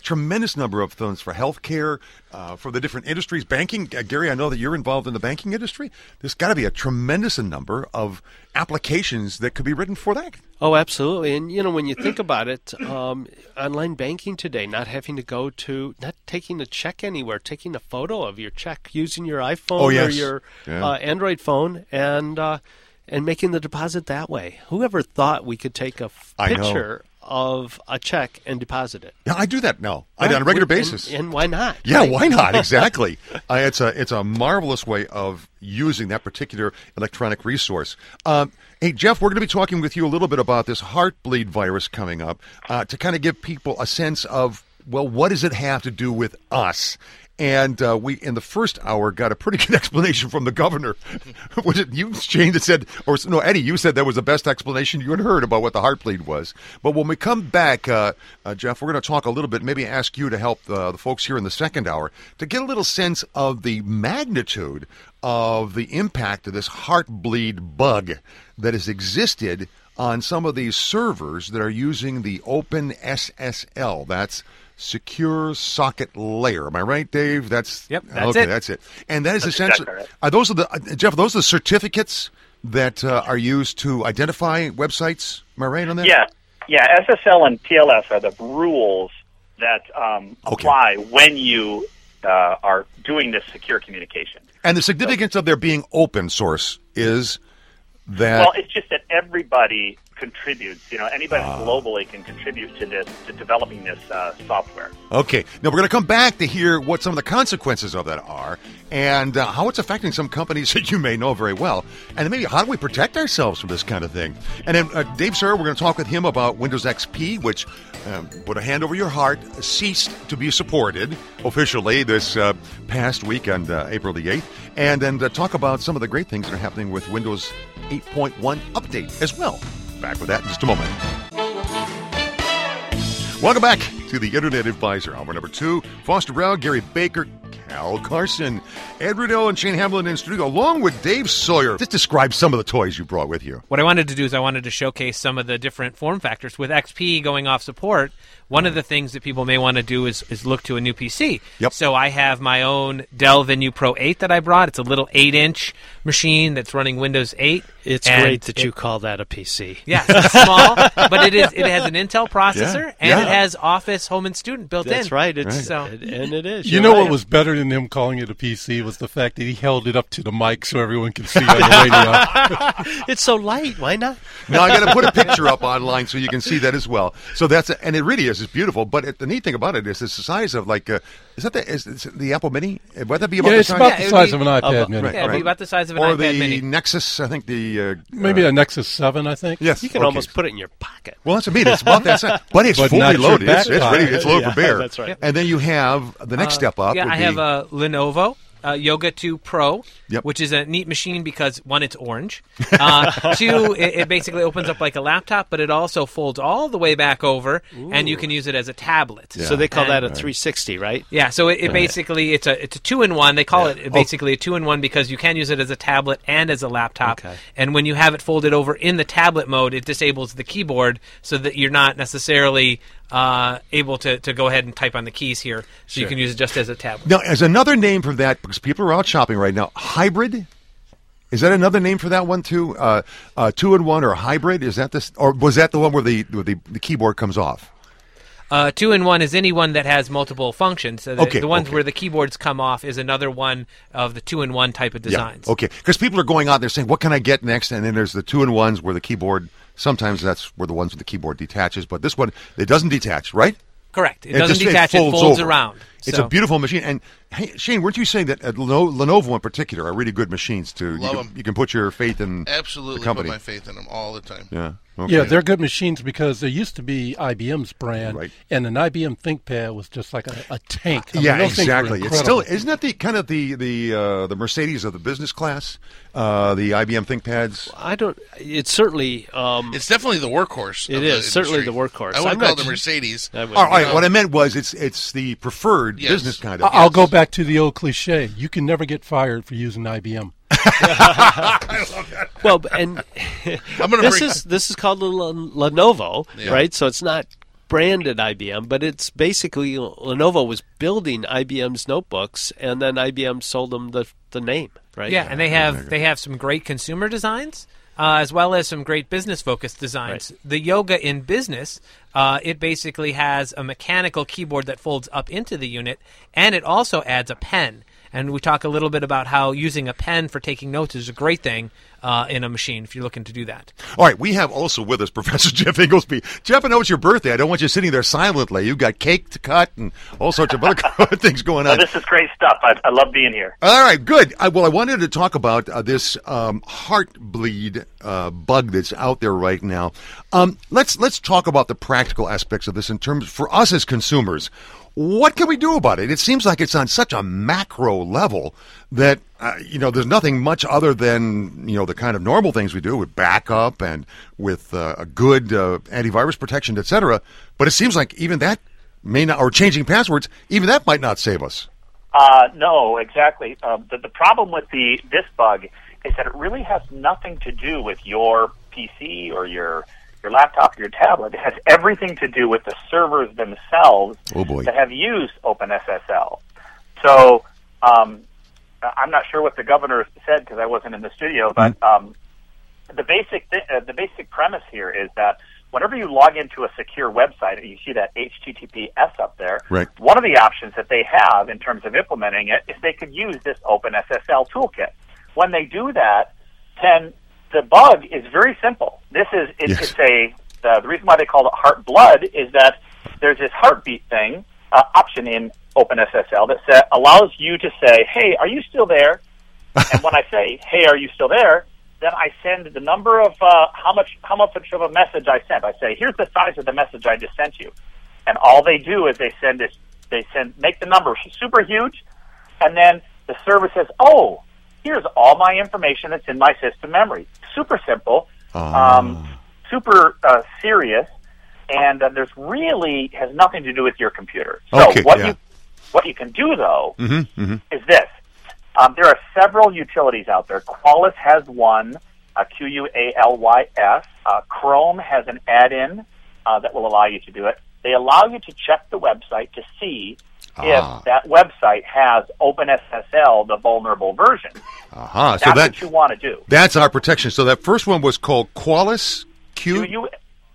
tremendous number of things for healthcare, for the different industries. Banking, Gary, I know that you're involved in the banking industry. There's got to be a tremendous number of applications that could be written for that. Oh, absolutely. And, when you think about it, online banking today, not having to go to, not taking a check anywhere, taking a photo of your check using your iPhone or your Android phone and making the deposit that way. Whoever thought we could take a picture of a check and deposit it? Yeah, I do that now. I do on a regular basis. And why not? Yeah, right? Why not? Exactly. It's a marvelous way of using that particular electronic resource. Hey, Jeff, we're going to be talking with you a little bit about this heartbleed virus coming up to kind of give people a sense of, well, what does it have to do with us? And we, in the first hour, got a pretty good explanation from the governor. Was it you, Shane, that said, or no, Eddie, you said that was the best explanation you had heard about what the heartbleed was. But when we come back, Jeff, we're going to talk a little bit, maybe ask you to help the folks here in the second hour to get a little sense of the magnitude of the impact of this heartbleed bug that has existed on some of these servers that are using the OpenSSL. That's Secure Socket Layer. Am I right, Dave? That's it. That's it. And that is essentially are those Jeff? Are those the certificates that are used to identify websites? Am I right on that? Yeah. SSL and TLS are the rules that apply when you are doing this secure communication. And the significance of their being open source is that. Well, it's just that everybody contributes. Anybody globally can contribute to this, to developing this software. Okay. Now, we're going to come back to hear what some of the consequences of that are and how it's affecting some companies that you may know very well. And then maybe how do we protect ourselves from this kind of thing? And then Dave Sir, we're going to talk with him about Windows XP, which, put a hand over your heart, ceased to be supported officially this past week on April the 8th. And then talk about some of the great things that are happening with Windows 8.1 update as well. Back with that in just a moment. Welcome back to the Internet Advisor. Hour number 2. Foster Brown, Gary Baker, Cal Carson, Ed Riddell, and Shane Hamlin in studio, along with Dave Sawyer. Just describe some of the toys you brought with you. What I wanted to do is I wanted to showcase some of the different form factors. With XP going off support, one of the things that people may want to do is look to a new PC. Yep. So I have my own Dell Venue Pro 8 that I brought. It's a little 8-inch machine that's running Windows 8. It's great that you call that a PC. Yeah, it's small, but it has an Intel processor, and it has Office, Home, and Student built in. That's right. And it is. You know what was better than him calling it a PC was the fact that he held it up to the mic so everyone could see on the radio. It's so light. Why not? Now I got to put a picture up online so you can see that as well. So and it really is. It's beautiful. But the neat thing about it is it's the size of like. Is the Apple Mini? Would that be about the size? It's about the size of an iPad Mini. Yeah, it'd be about the size of an iPad Mini. Or the Nexus, I think maybe a Nexus 7, I think. Yes. You can almost put it in your pocket. Well, that's what I mean. It's about that size. But it's fully loaded. It's ready. It's loaded for bear. That's right. And then you have the next step up. Yeah, I have a Lenovo Yoga 2 Pro, Yep. which is a neat machine because, one, it's orange. Two, it basically opens up like a laptop, but it also folds all the way back over, and you can use it as a tablet. Yeah. So they call that a 360, right? Yeah, so it basically, it's a 2-in-1. They call it basically a 2-in-1 because you can use it as a tablet and as a laptop. Okay. And when you have it folded over in the tablet mode, it disables the keyboard so that you're not necessarily able to go ahead and type on the keys here. So you can use it just as a tablet. Now, as another name for that, because people are out shopping right now, hybrid? Is that another name for that one too? 2-in-1 or hybrid? Is that this, or was that the one where the keyboard comes off? 2-in-1 is any one that has multiple functions. So the ones okay. where the keyboards come off is another one of the 2-in-1 type of designs. Yeah. Okay, because people are going out there saying, what can I get next? And then there's the 2-in-1s where the keyboard, sometimes that's where the ones with the keyboard detaches, but this one, it doesn't detach, right? Correct. It doesn't detach, it folds over. around. It's a beautiful machine. And hey, Shane, weren't you saying that Lenovo in particular are really good machines too? Love them. You can put your faith in Absolutely the company. put my faith in them all the time. Yeah. Okay. Yeah, they're good machines because there used to be IBM's brand, Right. and an IBM ThinkPad was just like a tank. I mean, Yeah, those things were exactly. It's still incredible. isn't that the kind of the Mercedes of the business class, the IBM ThinkPads? It's certainly. It's definitely the workhorse. It of is the certainly industry. the workhorse. I I'm wouldn't call not- it the Mercedes. I would- All right. What I meant was it's the preferred Yes. business kind of. I'll go back to the old cliche. You can never get fired for using IBM. Well, and I'm gonna this bring- is called a Lenovo, Yeah. right? So it's not branded IBM, but it's basically Lenovo was building IBM's notebooks, and then IBM sold them the name, right? Yeah, and they have some great consumer designs. As well as some great business-focused designs. Right. The Yoga in Business, it basically has a mechanical keyboard that folds up into the unit, and it also adds a pen. And we talk a little bit about how using a pen for taking notes is a great thing in a machine if you're looking to do that. All right, we have also with us Professor Jeff Inglesby. Jeff, I know it's your birthday. I don't want you sitting there silently. You've got cake to cut and all sorts of other things going on. Well, this is great stuff. I love being here. All right, good. I wanted to talk about this Heartbleed bug that's out there right now. Let's talk about the practical aspects of this in terms for us as consumers. What can we do about it? It seems like it's on such a macro level that, there's nothing much other than, the kind of normal things we do with backup and with a good antivirus protection, et cetera. But it seems like even that may not, or changing passwords, even that might not save us. No, exactly. The problem with this bug is that it really has nothing to do with your PC or your laptop or your tablet. It has everything to do with the servers themselves that have used OpenSSL. So I'm not sure what the governor said because I wasn't in the studio, but the basic premise here is that whenever you log into a secure website and you see that HTTPS up there, right. One of the options that they have in terms of implementing it is they could use this OpenSSL toolkit. When they do that, then the bug is very simple. The reason why they call it Heartblood is that there's this heartbeat thing option in OpenSSL that allows you to say, "Hey, are you still there?" And when I say, "Hey, are you still there?" then I send the number of how much of a message I sent. I say, "Here's the size of the message I just sent you," and all they do is make the number super huge, and then the server says, "Oh, here's all my information that's in my system memory." Super simple, super serious, and there's really has nothing to do with your computer. So what you can do though is this. There are several utilities out there. Qualys has one, QUALYS. Chrome has an add-in that will allow you to do it. They allow you to check the website to see if that website has OpenSSL, the vulnerable version. That's what you want to do. That's our protection. So that first one was called Qualys? QUALYS.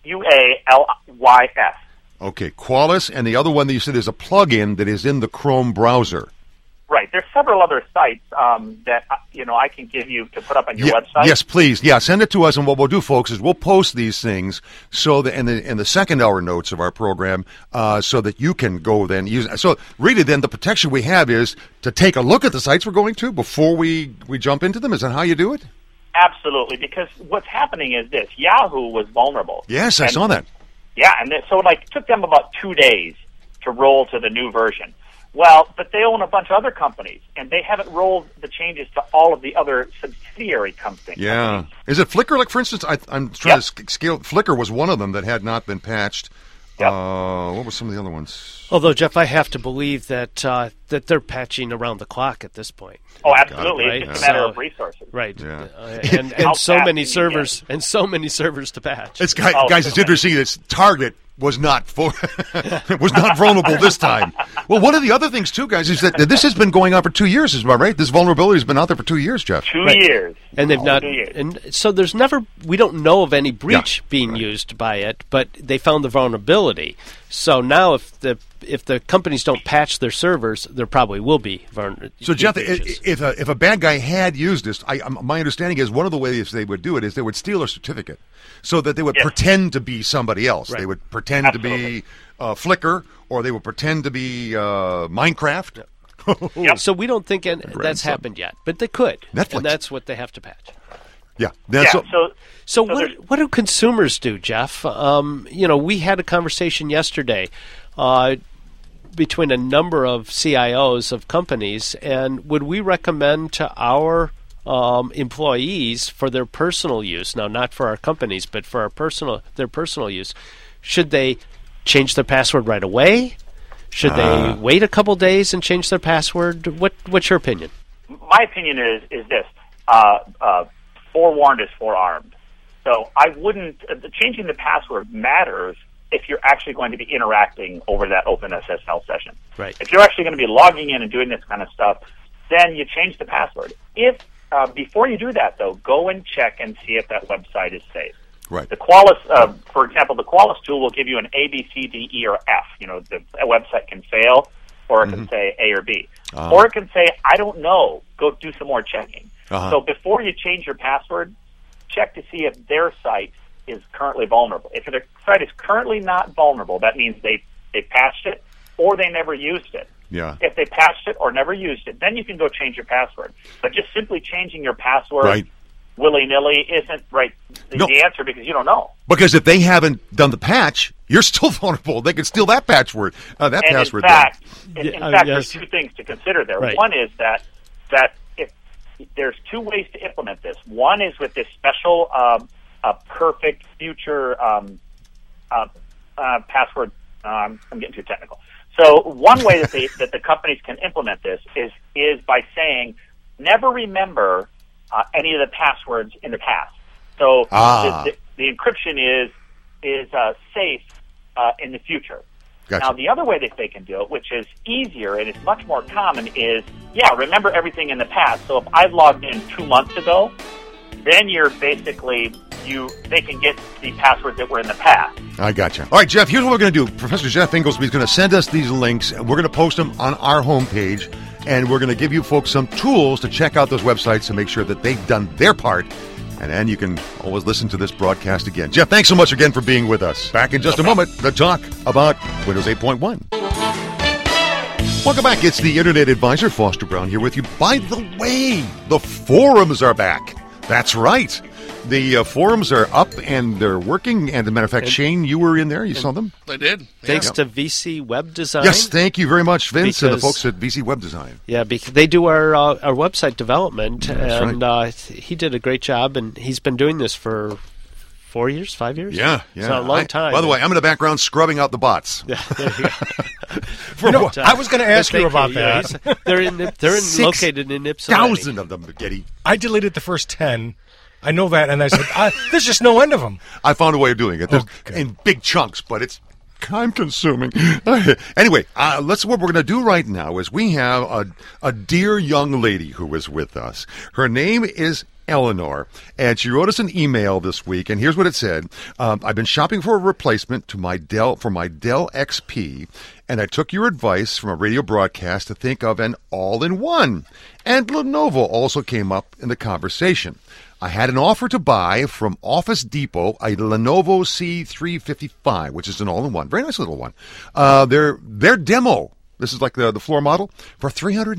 Okay, Qualys, and the other one that you said is a plug-in that is in the Chrome browser. Right. There's several other sites that I can give you to put up on your website. Yes, please. Yeah, send it to us, and what we'll do, folks, is we'll post these things so that in the second hour notes of our program, so that you can go then use it. So really, then the protection we have is to take a look at the sites we're going to before we jump into them. Is that how you do it? Absolutely, because what's happening is this: Yahoo was vulnerable. Yes, I saw that. Yeah, and so it took them about 2 days to roll to the new version. Well, but they own a bunch of other companies, and they haven't rolled the changes to all of the other subsidiary companies. Yeah. Is it Flickr? Like, for instance, I'm trying to scale. Flickr was one of them that had not been patched. Yep. What were some of the other ones? Although, Jeff, I have to believe that they're patching around the clock at this point. Oh, absolutely. Right? It's just a matter of resources. Right. Yeah. And so many servers to patch. Guys, it's interesting that Target was not vulnerable this time. Well, one of the other things too, guys, is that this has been going on for 2 years. Is that right? This vulnerability has been out there for 2 years, Jeff. 2 years, and they've not. And so we don't know of any breach being used by it, but they found the vulnerability. So now, if the companies don't patch their servers, there probably will be vulnerability. So, Jeff, if a bad guy had used this, my understanding is one of the ways they would do it is they would steal a certificate, so that they would pretend to be somebody else. Right. They would pretend to be Flickr, or they would pretend to be Minecraft. Yep. So we don't think that's happened yet, but they could. Netflix. And that's what they have to patch. Yeah. So what do consumers do, Jeff? We had a conversation yesterday between a number of CIOs of companies, and would we recommend to our employees for their personal use, now not for our companies, but for their personal use, should they change their password right away? Should they wait a couple days and change their password? What's your opinion? My opinion is this: forewarned is forearmed. So I wouldn't. Changing the password matters if you're actually going to be interacting over that OpenSSL session. Right. If you're actually going to be logging in and doing this kind of stuff, then you change the password. If before you do that, though, go and check and see if that website is safe. Right. The Qualys, for example, the Qualys tool will give you an A, B, C, D, E, or F. You know, a website can fail, or it can say A or B. Or it can say, I don't know, go do some more checking. So before you change your password, check to see if their site is currently vulnerable. If their site is currently not vulnerable, that means they patched it or they never used it. Yeah. If they patched it or never used it, then you can go change your password. But just simply changing your password willy-nilly isn't the answer, because you don't know. Because if they haven't done the patch, you're still vulnerable. They can steal that password. Password. In fact, there's two things to consider there. Right. One is that if there's two ways to implement this. One is with this special perfect future password. I'm getting too technical. So one way that the companies can implement this is by saying, never remember any of the passwords in the past. So the encryption is safe in the future. Gotcha. Now, the other way that they can do it, which is easier and is much more common, is, remember everything in the past. So if I logged in 2 months ago, then you're basically, they can get the passwords that were in the past. I gotcha. All right, Jeff, here's what we're going to do. Professor Jeff Inglesby is going to send us these links, and we're going to post them on our homepage, and we're going to give you folks some tools to check out those websites to make sure that they've done their part, and then you can always listen to this broadcast again. Jeff, thanks so much again for being with us. Back in just a moment to talk about Windows 8.1. Welcome back. It's the Internet Advisor, Foster Brown, here with you. By the way, the forums are back. That's right. The forums are up and they're working. And as a matter of fact, Shane, you were in there. You saw them? I did. Thanks to VC Web Design. Yes, thank you very much, Vince, and the folks at VC Web Design. Yeah, because they do our website development, and right. He did a great job, and he's been doing this for 4 years, 5 years? Yeah. So a long time. By the way, I'm in the background scrubbing out the bots. Yeah, there you go. I was going to ask you about that. Yeah, they're located in Ypsilanti. 6,000 of them, Getty. I deleted the first 10. I know that, and I said, there's just no end of them. I found a way of doing it in big chunks, but it's time-consuming. Anyway, what we're going to do right now is we have a dear young lady who is with us. Her name is Eleanor, and she wrote us an email this week, and here's what it said. I've been shopping for a replacement to my Dell XP, and I took your advice from a radio broadcast to think of an all-in-one, and Lenovo also came up in the conversation. I had an offer to buy from Office Depot a Lenovo C355, which is an all-in-one, very nice little one. Their demo, this is like the floor model, for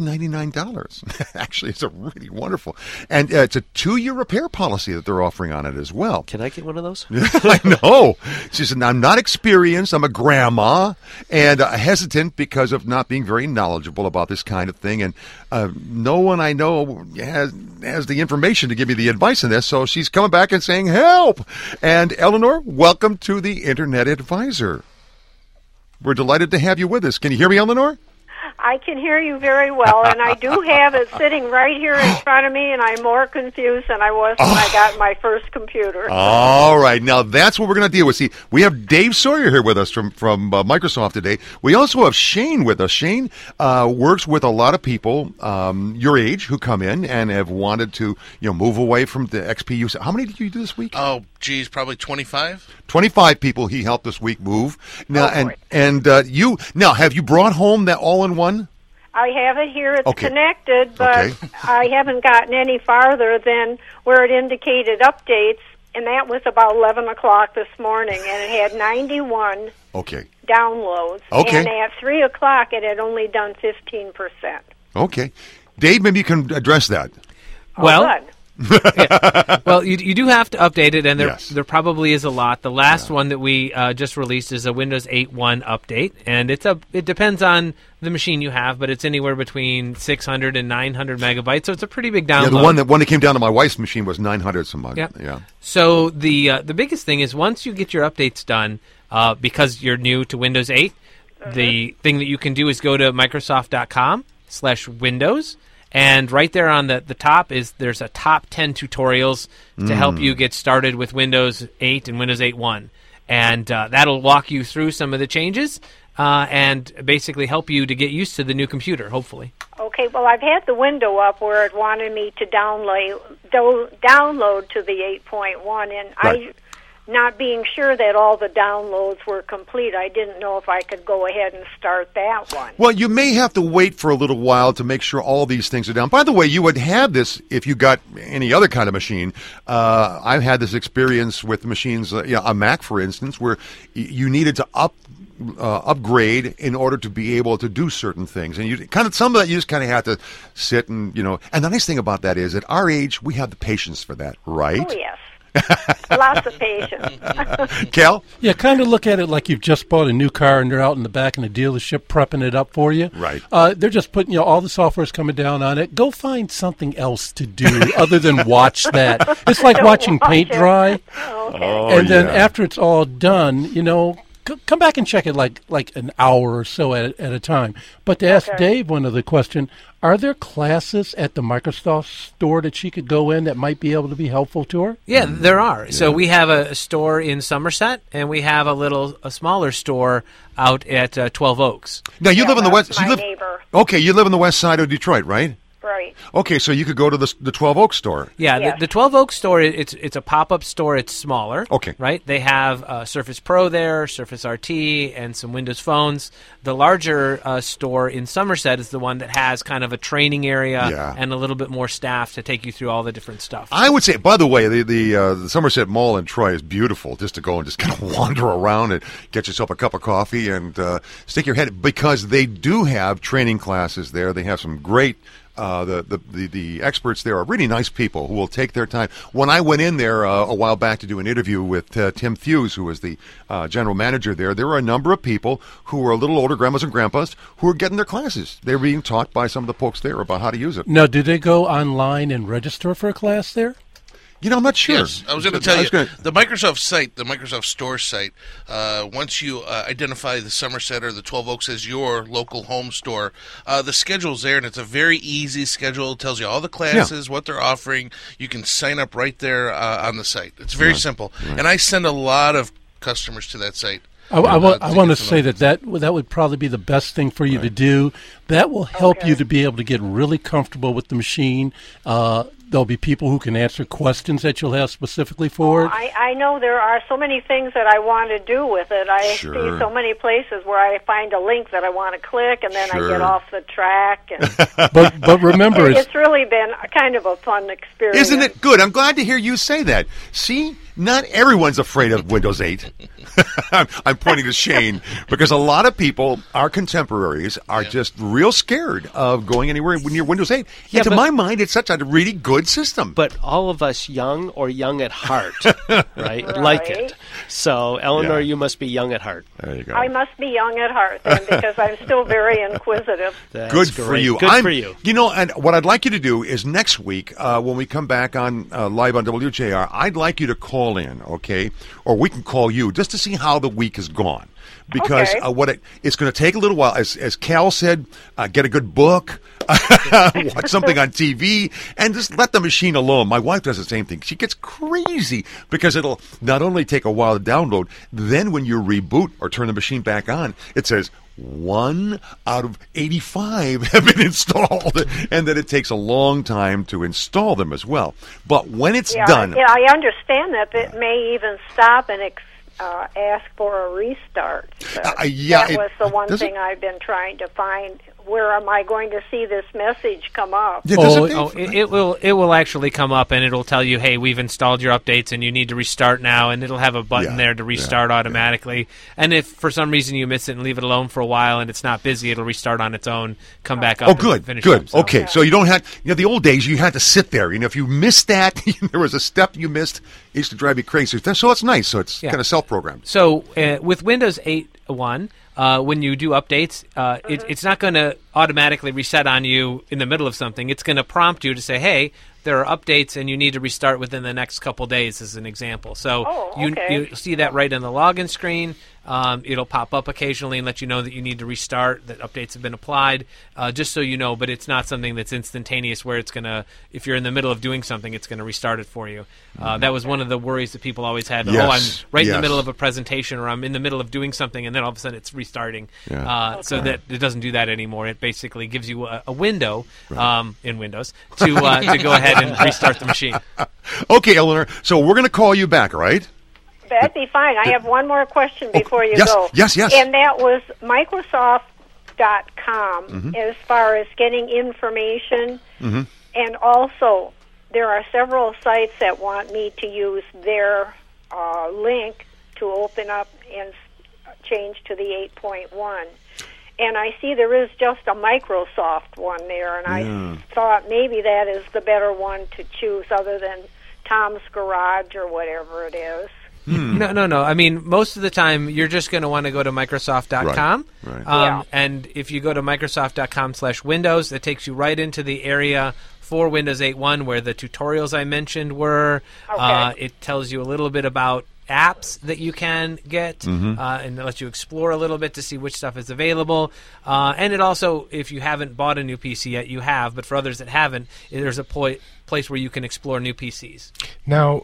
$399. Actually, it's a really wonderful. And it's a 2-year repair policy that they're offering on it as well. Can I get one of those? I know. She said, I'm not experienced. I'm a grandma and hesitant because of not being very knowledgeable about this kind of thing. And no one I know has the information to give me the advice on this. So she's coming back and saying, help. And Eleanor, welcome to the Internet Advisor. We're delighted to have you with us. Can you hear me, Eleanor? I can hear you very well, and I do have it sitting right here in front of me, and I'm more confused than I was when I got my first computer. All right. Now, that's what we're going to deal with. See, we have Dave Sawyer here with us from Microsoft today. We also have Shane with us. Shane works with a lot of people your age who come in and have wanted to move away from the XP use. How many did you do this week? Oh, geez, probably 25. 25 people he helped this week move. Now, have you brought home that all-in-one? I have it here. It's connected, but I haven't gotten any farther than where it indicated updates, and that was about 11 o'clock this morning, and it had 91 downloads. Okay. And at 3 o'clock, it had only done 15%. Okay. Dave, maybe you can address that. Well, well, you do have to update it, and there probably is a lot. The last one that we just released is a Windows 8.1 update, and it depends on the machine you have, but it's anywhere between 600 and 900 megabytes, so it's a pretty big download. Yeah, the one that came down to my wife's machine was 900 some odd. Yeah. So the biggest thing is once you get your updates done, because you're new to Windows 8, the thing that you can do is go to Microsoft.com/Windows. And right there on the top there's a top 10 tutorials to help you get started with Windows 8 and Windows 8.1. and that'll walk you through some of the changes and basically help you to get used to the new computer, hopefully. Okay, well, I've had the window up where it wanted me to download to the 8.1, and Right. not being sure that all the downloads were complete, I didn't know if I could go ahead and start that one. Well, you may have to wait for a little while to make sure all these things are down. By the way, you would have this if you got any other kind of machine. I've had this experience with machines, a Mac, for instance, where you needed to upgrade in order to be able to do certain things, and you kind of some of that you just kind of have to sit and And the nice thing about that is, at our age, we have the patience for that, right? Oh yes. Lots of patience. Cal? Yeah, kind of look at it like you've just bought a new car and they're out in the back in the dealership prepping it up for you. Right. They're just putting, all the software's coming down on it. Go find something else to do other than watch that. It's like watching paint dry. Oh, okay. Oh, And then yeah. after it's all done, come back and check it like an hour or so at a time. But to ask Dave one other question, are there classes at the Microsoft store that she could go in that might be able to be helpful to her? Yeah, there are. Yeah. So we have a store in Somerset, and we have a smaller store out at 12 Oaks. Now, you live on the west. My neighbor. Okay, you live on the west side of Detroit, right? Right. Okay, so you could go to the 12 Oaks store. Yeah, Yes. the 12 Oaks store, it's a pop-up store. It's smaller. Okay. Right? They have Surface Pro there, Surface RT, and some Windows phones. The larger store in Somerset is the one that has kind of a training area and a little bit more staff to take you through all the different stuff. I would say, by the way, the Somerset Mall in Troy is beautiful, just to go and just kind of wander around and get yourself a cup of coffee and stick your head, because they do have training classes there. They have some great the experts there are really nice people who will take their time. When I went in there a while back to do an interview with Tim Fuse, who was the general manager there were a number of people who were a little older, grandmas and grandpas, who were getting their classes. They were being taught by some of the folks there about how to use it. Now, do they go online and register for a class there? I'm not sure. Yes, I was going to tell you, the Microsoft site, the Microsoft Store site, once you identify the Somerset or the 12 Oaks as your local home store, the schedule's there, and it's a very easy schedule. It tells you all the classes, what they're offering. You can sign up right there on the site. It's very simple. Right. And I send a lot of customers to that site. I want to say that would probably be the best thing for you to do. That will help you to be able to get really comfortable with the machine. There'll be people who can answer questions that you'll have specifically for it. I know there are so many things that I want to do with it. I see so many places where I find a link that I want to click, and then I get off the track. And but remember, it's really been kind of a fun experience. Isn't it good? I'm glad to hear you say that. See, not everyone's afraid of Windows 8. I'm pointing to Shane, because a lot of people, our contemporaries, are just real scared of going anywhere near Windows 8. Yeah, and to my mind, it's such a really good system. But all of us young or young at heart, right, like it. So, Eleanor, you must be young at heart. There you go. I must be young at heart, then, because I'm still very inquisitive. That's good great. for you. Good for you. And what I'd like you to do is next week, when we come back on live on WJR, I'd like you to call in, okay? Or we can call you just to see how the week has gone. Because it's going to take a little while. As Cal said, get a good book, watch something on TV, and just let the machine alone. My wife does the same thing. She gets crazy because it'll not only take a while to download, then when you reboot or turn the machine back on, it says 1 out of 85 have been installed, and then it takes a long time to install them as well. But when it's done... Yeah, I understand that it may even stop and ask for a restart. So that was the one thing I've been trying to find. Where am I going to see this message come up? It will actually come up, and it'll tell you, hey, we've installed your updates, and you need to restart now, and it'll have a button there to restart automatically. And if for some reason you miss it and leave it alone for a while and it's not busy, it'll restart on its own, come back up and finish up. So. Okay, so you don't have, the old days you had to sit there. If you missed that, there was a step you missed, it used to drive you crazy. So it's nice, so it's kind of self-programmed. So with Windows 8.1, when you do updates, it's not going to automatically reset on you in the middle of something. It's going to prompt you to say, hey, there are updates and you need to restart within the next couple days, as an example. So you see that right on the login screen, It'll pop up occasionally and let you know that you need to restart, that updates have been applied, just so you know. But it's not something that's instantaneous where it's going to, if you're in the middle of doing something, it's going to restart it for you. That was one of the worries that people always had. Yes. Oh, I'm right in the middle of a presentation, or I'm in the middle of doing something, and then all of a sudden it's restarting. So that it doesn't do that anymore. It basically gives you a window in Windows to go ahead and restart the machine. Okay, Eleanor. So we're going to call you back, right? That'd be fine. I have one more question before you go. Yes. And that was Microsoft.com as far as getting information. And also, there are several sites that want me to use their link to open up and change to the 8.1. And I see there is just a Microsoft one there, and I thought maybe that is the better one to choose other than Tom's Garage or whatever it is. No. I mean, most of the time, you're just going to want to go to Microsoft.com. Right. And if you go to Microsoft.com/Windows, it takes you right into the area for Windows 8.1 where the tutorials I mentioned were. It tells you a little bit about apps that you can get and it lets you explore a little bit to see which stuff is available. And it also, if you haven't bought a new PC yet, you have. But for others that haven't, there's a place where you can explore new PCs. Now,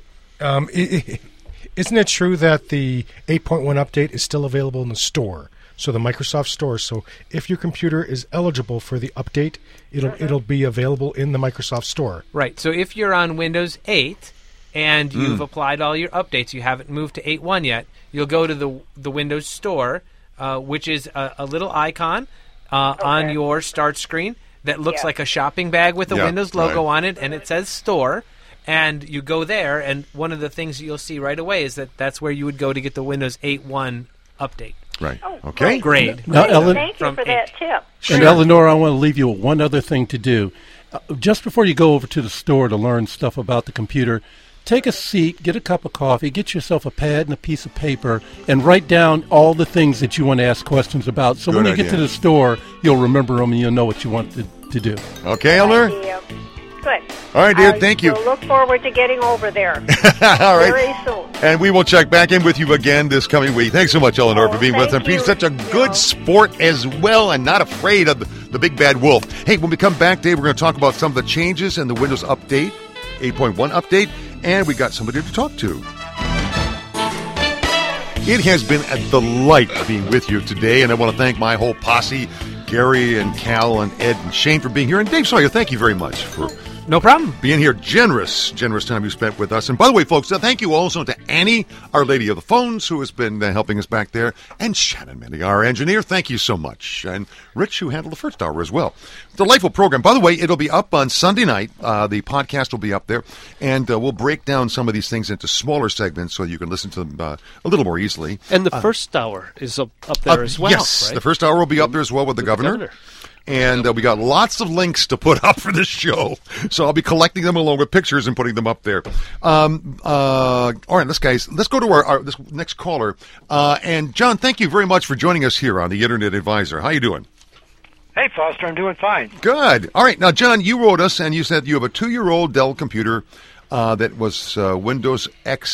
isn't it true that the 8.1 update is still available in the store? So the Microsoft Store. So if your computer is eligible for the update, it'll be available in the Microsoft Store. Right. So if you're on Windows 8 and you've applied all your updates, you haven't moved to 8.1 yet, you'll go to the Windows Store, which is a little icon on your start screen that looks like a shopping bag with a Windows logo on it, and it says Store. And you go there, and one of the things that you'll see right away is that's where you would go to get the Windows 8.1 update. Right. Oh, okay. Grade. Now, Ellen, thank you for that tip. And Eleanor, I want to leave you with one other thing to do. Just before you go over to the store to learn stuff about the computer, take a seat, get a cup of coffee, get yourself a pad and a piece of paper, and write down all the things that you want to ask questions about. So when you get to the store, you'll remember them and you'll know what you want to do. Okay, Eleanor? Good. All right, dear. Thank you. We'll look forward to getting over there. All right. Very soon. And we will check back in with you again this coming week. Thanks so much, Eleanor, for being with us. And Pete's such a good sport as well and not afraid of the big bad wolf. Hey, when we come back, Dave, we're going to talk about some of the changes in the Windows Update, 8.1 update, and we got somebody to talk to. It has been a delight being with you today, and I want to thank my whole posse, Gary and Cal and Ed and Shane, for being here. And Dave Sawyer, thank you very much for no problem being here. Generous time you spent with us. And by the way, folks, thank you also to Annie, Our Lady of the Phones, who has been helping us back there, and Shannon Minnie, our engineer. Thank you so much. And Rich, who handled the first hour as well. Delightful program. By the way, it'll be up on Sunday night. The podcast will be up there, and we'll break down some of these things into smaller segments so you can listen to them a little more easily. And the first hour is up there as well. Yes, right? The first hour will be up there as well with the governor. And we got lots of links to put up for this show. So I'll be collecting them along with pictures and putting them up there. All right, let's go to our this next caller. And John, thank you very much for joining us here on the Internet Advisor. How you doing? Hey, Foster, I'm doing fine. Good. All right. Now, John, you wrote us and you said you have a 2-year-old Dell computer that was Windows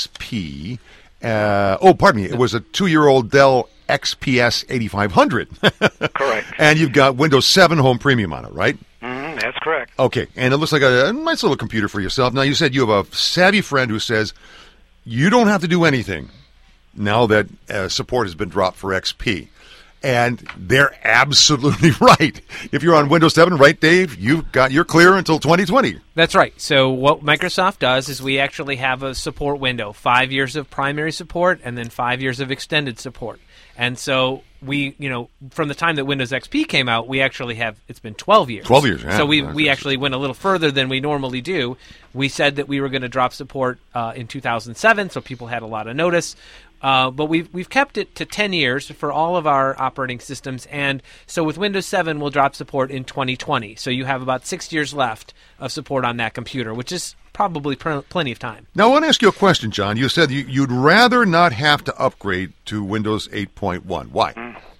XP. Pardon me. It was a 2-year-old Dell XPS 8500. Correct. And you've got Windows 7 Home Premium on it, right? That's correct. Okay. And it looks like a nice little computer for yourself. Now, you said you have a savvy friend who says you don't have to do anything now that support has been dropped for XP. And they're absolutely right. If you're on Windows 7, right, Dave, you're clear until 2020. That's right. So what Microsoft does is we actually have a support window, 5 years of primary support and then 5 years of extended support. And so we, from the time that Windows XP came out, we actually it's been 12 years. 12 years, yeah. So we actually went a little further than we normally do. We said that we were going to drop support in 2007, so people had a lot of notice. But we've kept it to 10 years for all of our operating systems, and so with Windows 7, we'll drop support in 2020. So you have about 6 years left of support on that computer, which is probably plenty of time. Now, I want to ask you a question, John. You said you'd rather not have to upgrade to Windows 8.1. Why?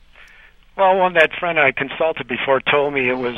Well, one that friend I consulted before told me it was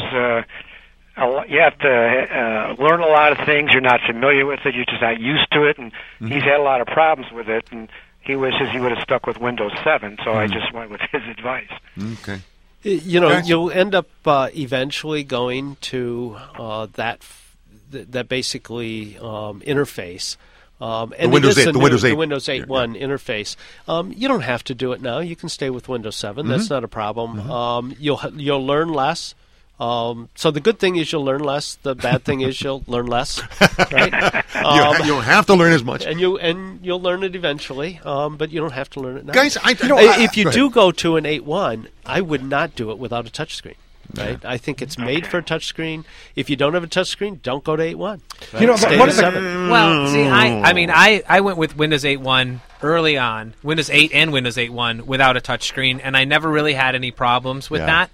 you have to learn a lot of things. You're not familiar with it. You're just not used to it, and he's had a lot of problems with it. And he wishes he would have stuck with Windows 7, so I just went with his advice. Okay. You'll end up eventually going to that basically interface. And the Windows 8, the Windows 8 1 interface. You don't have to do it now. You can stay with Windows 7. That's not a problem. You'll learn less. So the good thing is you'll learn less. The bad thing is you'll learn less. Right? You don't have to learn as much, and you'll learn it eventually. But you don't have to learn it now. Guys, if you do go to an 8.1, I would not do it without a touchscreen. Right, I think it's made for a touchscreen. If you don't have a touchscreen, don't go to 8.1. Right? Stay to 7. Well, see, I went with Windows 8.1 early on, Windows 8 and Windows 8.1 without a touchscreen, and I never really had any problems with that.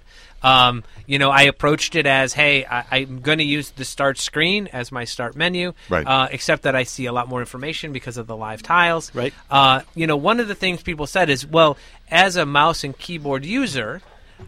I approached it as, hey, I'm going to use the start screen as my start menu, except that I see a lot more information because of the live tiles. Right. One of the things people said is, well, as a mouse and keyboard user,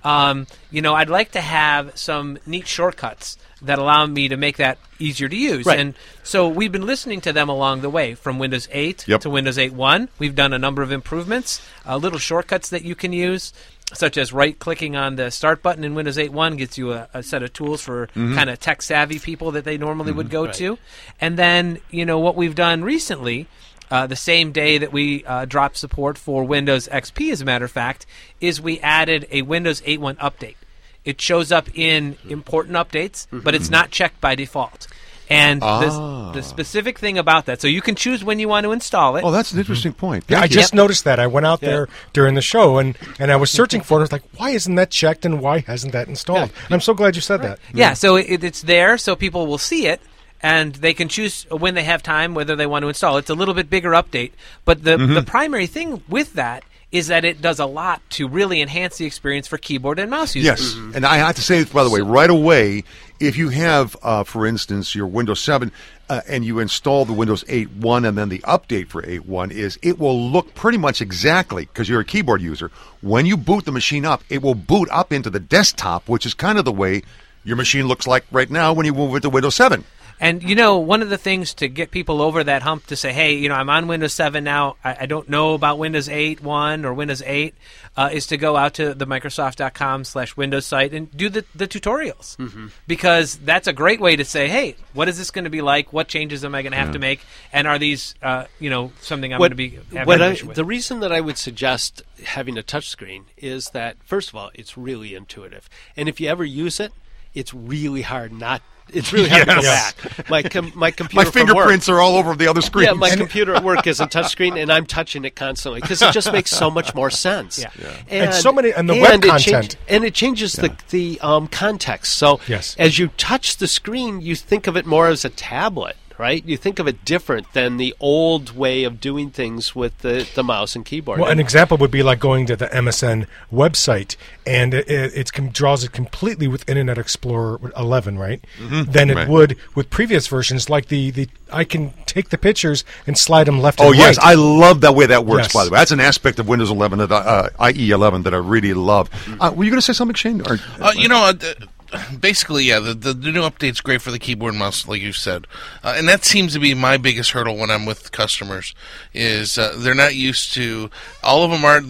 I'd like to have some neat shortcuts that allow me to make that easier to use. Right. And so we've been listening to them along the way, from Windows 8 to Windows 8.1. We've done a number of improvements, little shortcuts that you can use, such as right-clicking on the Start button in Windows 8.1 gets you a set of tools for kind of tech-savvy people that they normally would go to. And then, what we've done recently, the same day that we dropped support for Windows XP, as a matter of fact, is we added a Windows 8.1 update. It shows up in important updates, but it's not checked by default. And the specific thing about that, so you can choose when you want to install it. Oh, that's an interesting point. Yeah, I just noticed that. I went out there during the show, and I was searching for it. I was like, why isn't that checked, and why hasn't that installed? And I'm so glad you said that. Yeah, so it's there, so people will see it, and they can choose when they have time whether they want to install it. It's a little bit bigger update, but the primary thing with that is that it does a lot to really enhance the experience for keyboard and mouse users. Yes, and I have to say, by the way, right away, if you have, for instance, your Windows 7 and you install the Windows 8.1 and then the update for 8.1 it will look pretty much exactly, because you're a keyboard user, when you boot the machine up, it will boot up into the desktop, which is kind of the way your machine looks like right now when you move it to Windows 7. And, one of the things to get people over that hump to say, hey, I'm on Windows 7 now, I don't know about Windows 8.1 or Windows 8, is to go out to the Microsoft.com/Windows site and do the tutorials. Because that's a great way to say, hey, what is this going to be like? What changes am I going to have to make? And are these, something I'm going to be having an issue with? The reason that I would suggest having a touchscreen is that, first of all, it's really intuitive. And if you ever use it, it's really hard It's really hard to go back. My computer, my fingerprints are all over the other screen. Yeah, my computer at work is a touchscreen, and I'm touching it constantly because it just makes so much more sense. And so many, and the web content, it changes the context. So as you touch the screen, you think of it more as a tablet. Right? You think of it different than the old way of doing things with the mouse and keyboard. Well, an example would be like going to the MSN website, and it draws it completely with Internet Explorer 11, right? Than it would with previous versions, like the I can take the pictures and slide them left and right. Oh, yes. I love that way that works, by the way. That's an aspect of Windows 11, IE 11, that I really love. Were you going to say something, Shane? Or, basically, the new update's great for the keyboard and mouse, like you said. And that seems to be my biggest hurdle when I'm with customers, is they're not used to, all of them are,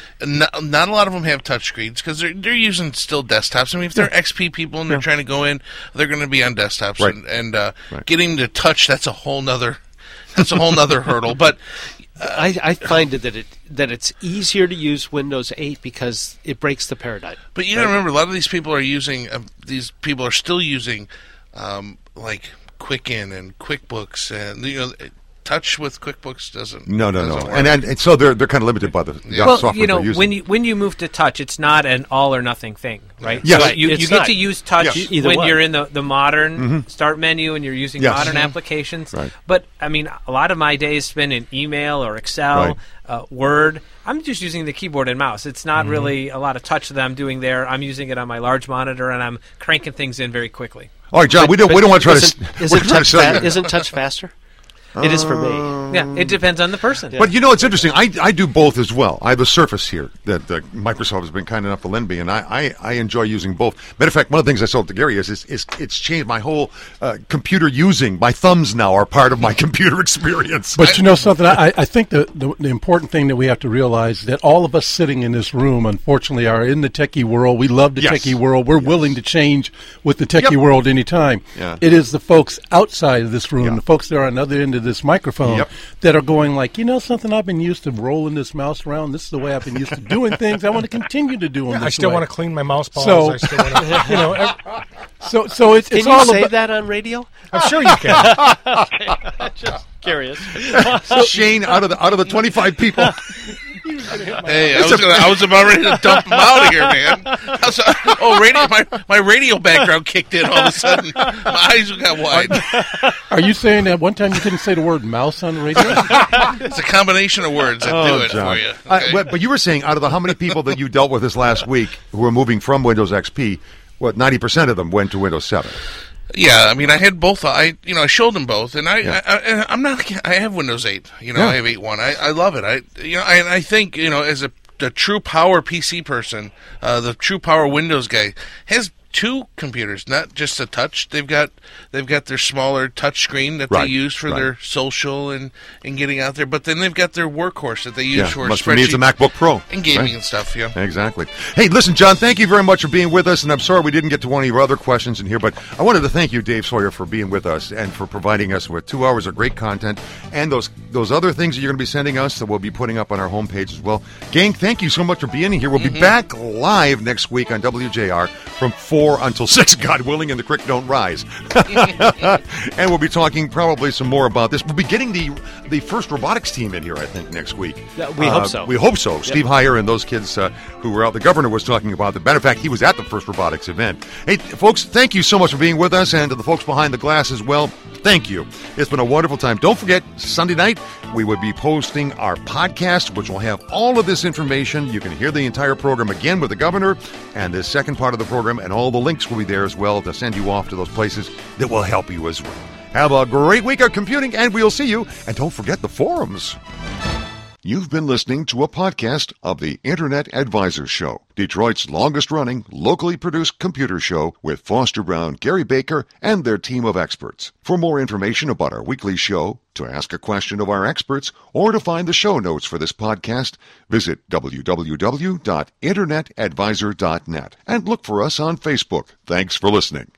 not a lot of them have touchscreens, because they're using still desktops. I mean, if they're XP people and they're trying to go in, they're going to be on desktops. And getting to touch, that's a whole nother hurdle. But I find that it's easier to use Windows 8 because it breaks the paradigm. But you got to remember, a lot of these people are still using like Quicken and QuickBooks, and touch with QuickBooks doesn't. No. Work. And so they're kind of limited by the software they're using. when you move to touch, it's not an all or nothing thing, right? Yes. So you get to use touch when you're in the modern start menu and you're using modern applications. Right. But I mean, a lot of my days spent in email or Excel, Word. I'm just using the keyboard and mouse. It's not really a lot of touch that I'm doing there. I'm using it on my large monitor, and I'm cranking things in very quickly. All right, John. We don't want to try to. Isn't touch faster? It is for me. Yeah, it depends on the person. But it's interesting. I do both as well. I have a Surface here that Microsoft has been kind enough to lend me, and I enjoy using both. Matter of fact, one of the things I sold to Gary is it's changed my whole computer using. My thumbs now are part of my computer experience. But you know something? I think the important thing that we have to realize that all of us sitting in this room, unfortunately, are in the techie world. We love the techie world. We're willing to change with the techie world anytime. Yeah. It is the folks outside of this room, the folks that are on the other end of this microphone, that are going like, something, I've been used to rolling this mouse around. This is the way I've been used to doing things. I want to continue to do them this way. I still want to clean my mouse balls. So, I still want to, so it's can all you say about that on radio? I'm sure you can. Okay. Just curious. Shane, out of the 25 people. Hey, I was about ready to dump him out of here, man. My radio background kicked in all of a sudden. My eyes got wide. Are you saying that one time you couldn't say the word mouse on the radio? It's a combination of words that do it John. for you. Okay? But you were saying, out of how many people that you dealt with this last week who were moving from Windows XP, 90% of them went to Windows 7? Yeah, I mean, I had both. I showed them both, and I'm not. I have Windows 8. I have 8.1. I love it. I think as a true power PC person, the true power Windows guy has two computers, not just a touch. They've got their smaller touch screen that they use for their social and getting out there, but then they've got their workhorse that they use for for me it's a MacBook Pro and gaming and stuff. Yeah, exactly. Hey, listen, John, thank you very much for being with us, and I'm sorry we didn't get to one of your other questions in here, but I wanted to thank you, Dave Sawyer, for being with us and for providing us with 2 hours of great content and those other things that you're going to be sending us that we'll be putting up on our homepage as well. Gang, thank you so much for being here. We'll be back live next week on WJR from 4 until 6, God willing, and the creek don't rise. And we'll be talking probably some more about this. We'll be getting the first robotics team in here, I think, next week. We hope so. We hope so. Yep. Steve Heyer and those kids who were out. The governor was talking about the matter of fact, he was at the first robotics event. Hey, folks, thank you so much for being with us, and to the folks behind the glass as well. Thank you. It's been a wonderful time. Don't forget, Sunday night, we will be posting our podcast, which will have all of this information. You can hear the entire program again with the governor and this second part of the program, and all the links will be there as well to send you off to those places that will help you as well. Have a great week of computing, and we'll see you. And don't forget the forums. You've been listening to a podcast of the Internet Advisor Show, Detroit's longest-running, locally produced computer show with Foster Brown, Gary Baker, and their team of experts. For more information about our weekly show, to ask a question of our experts, or to find the show notes for this podcast, visit www.internetadvisor.net and look for us on Facebook. Thanks for listening.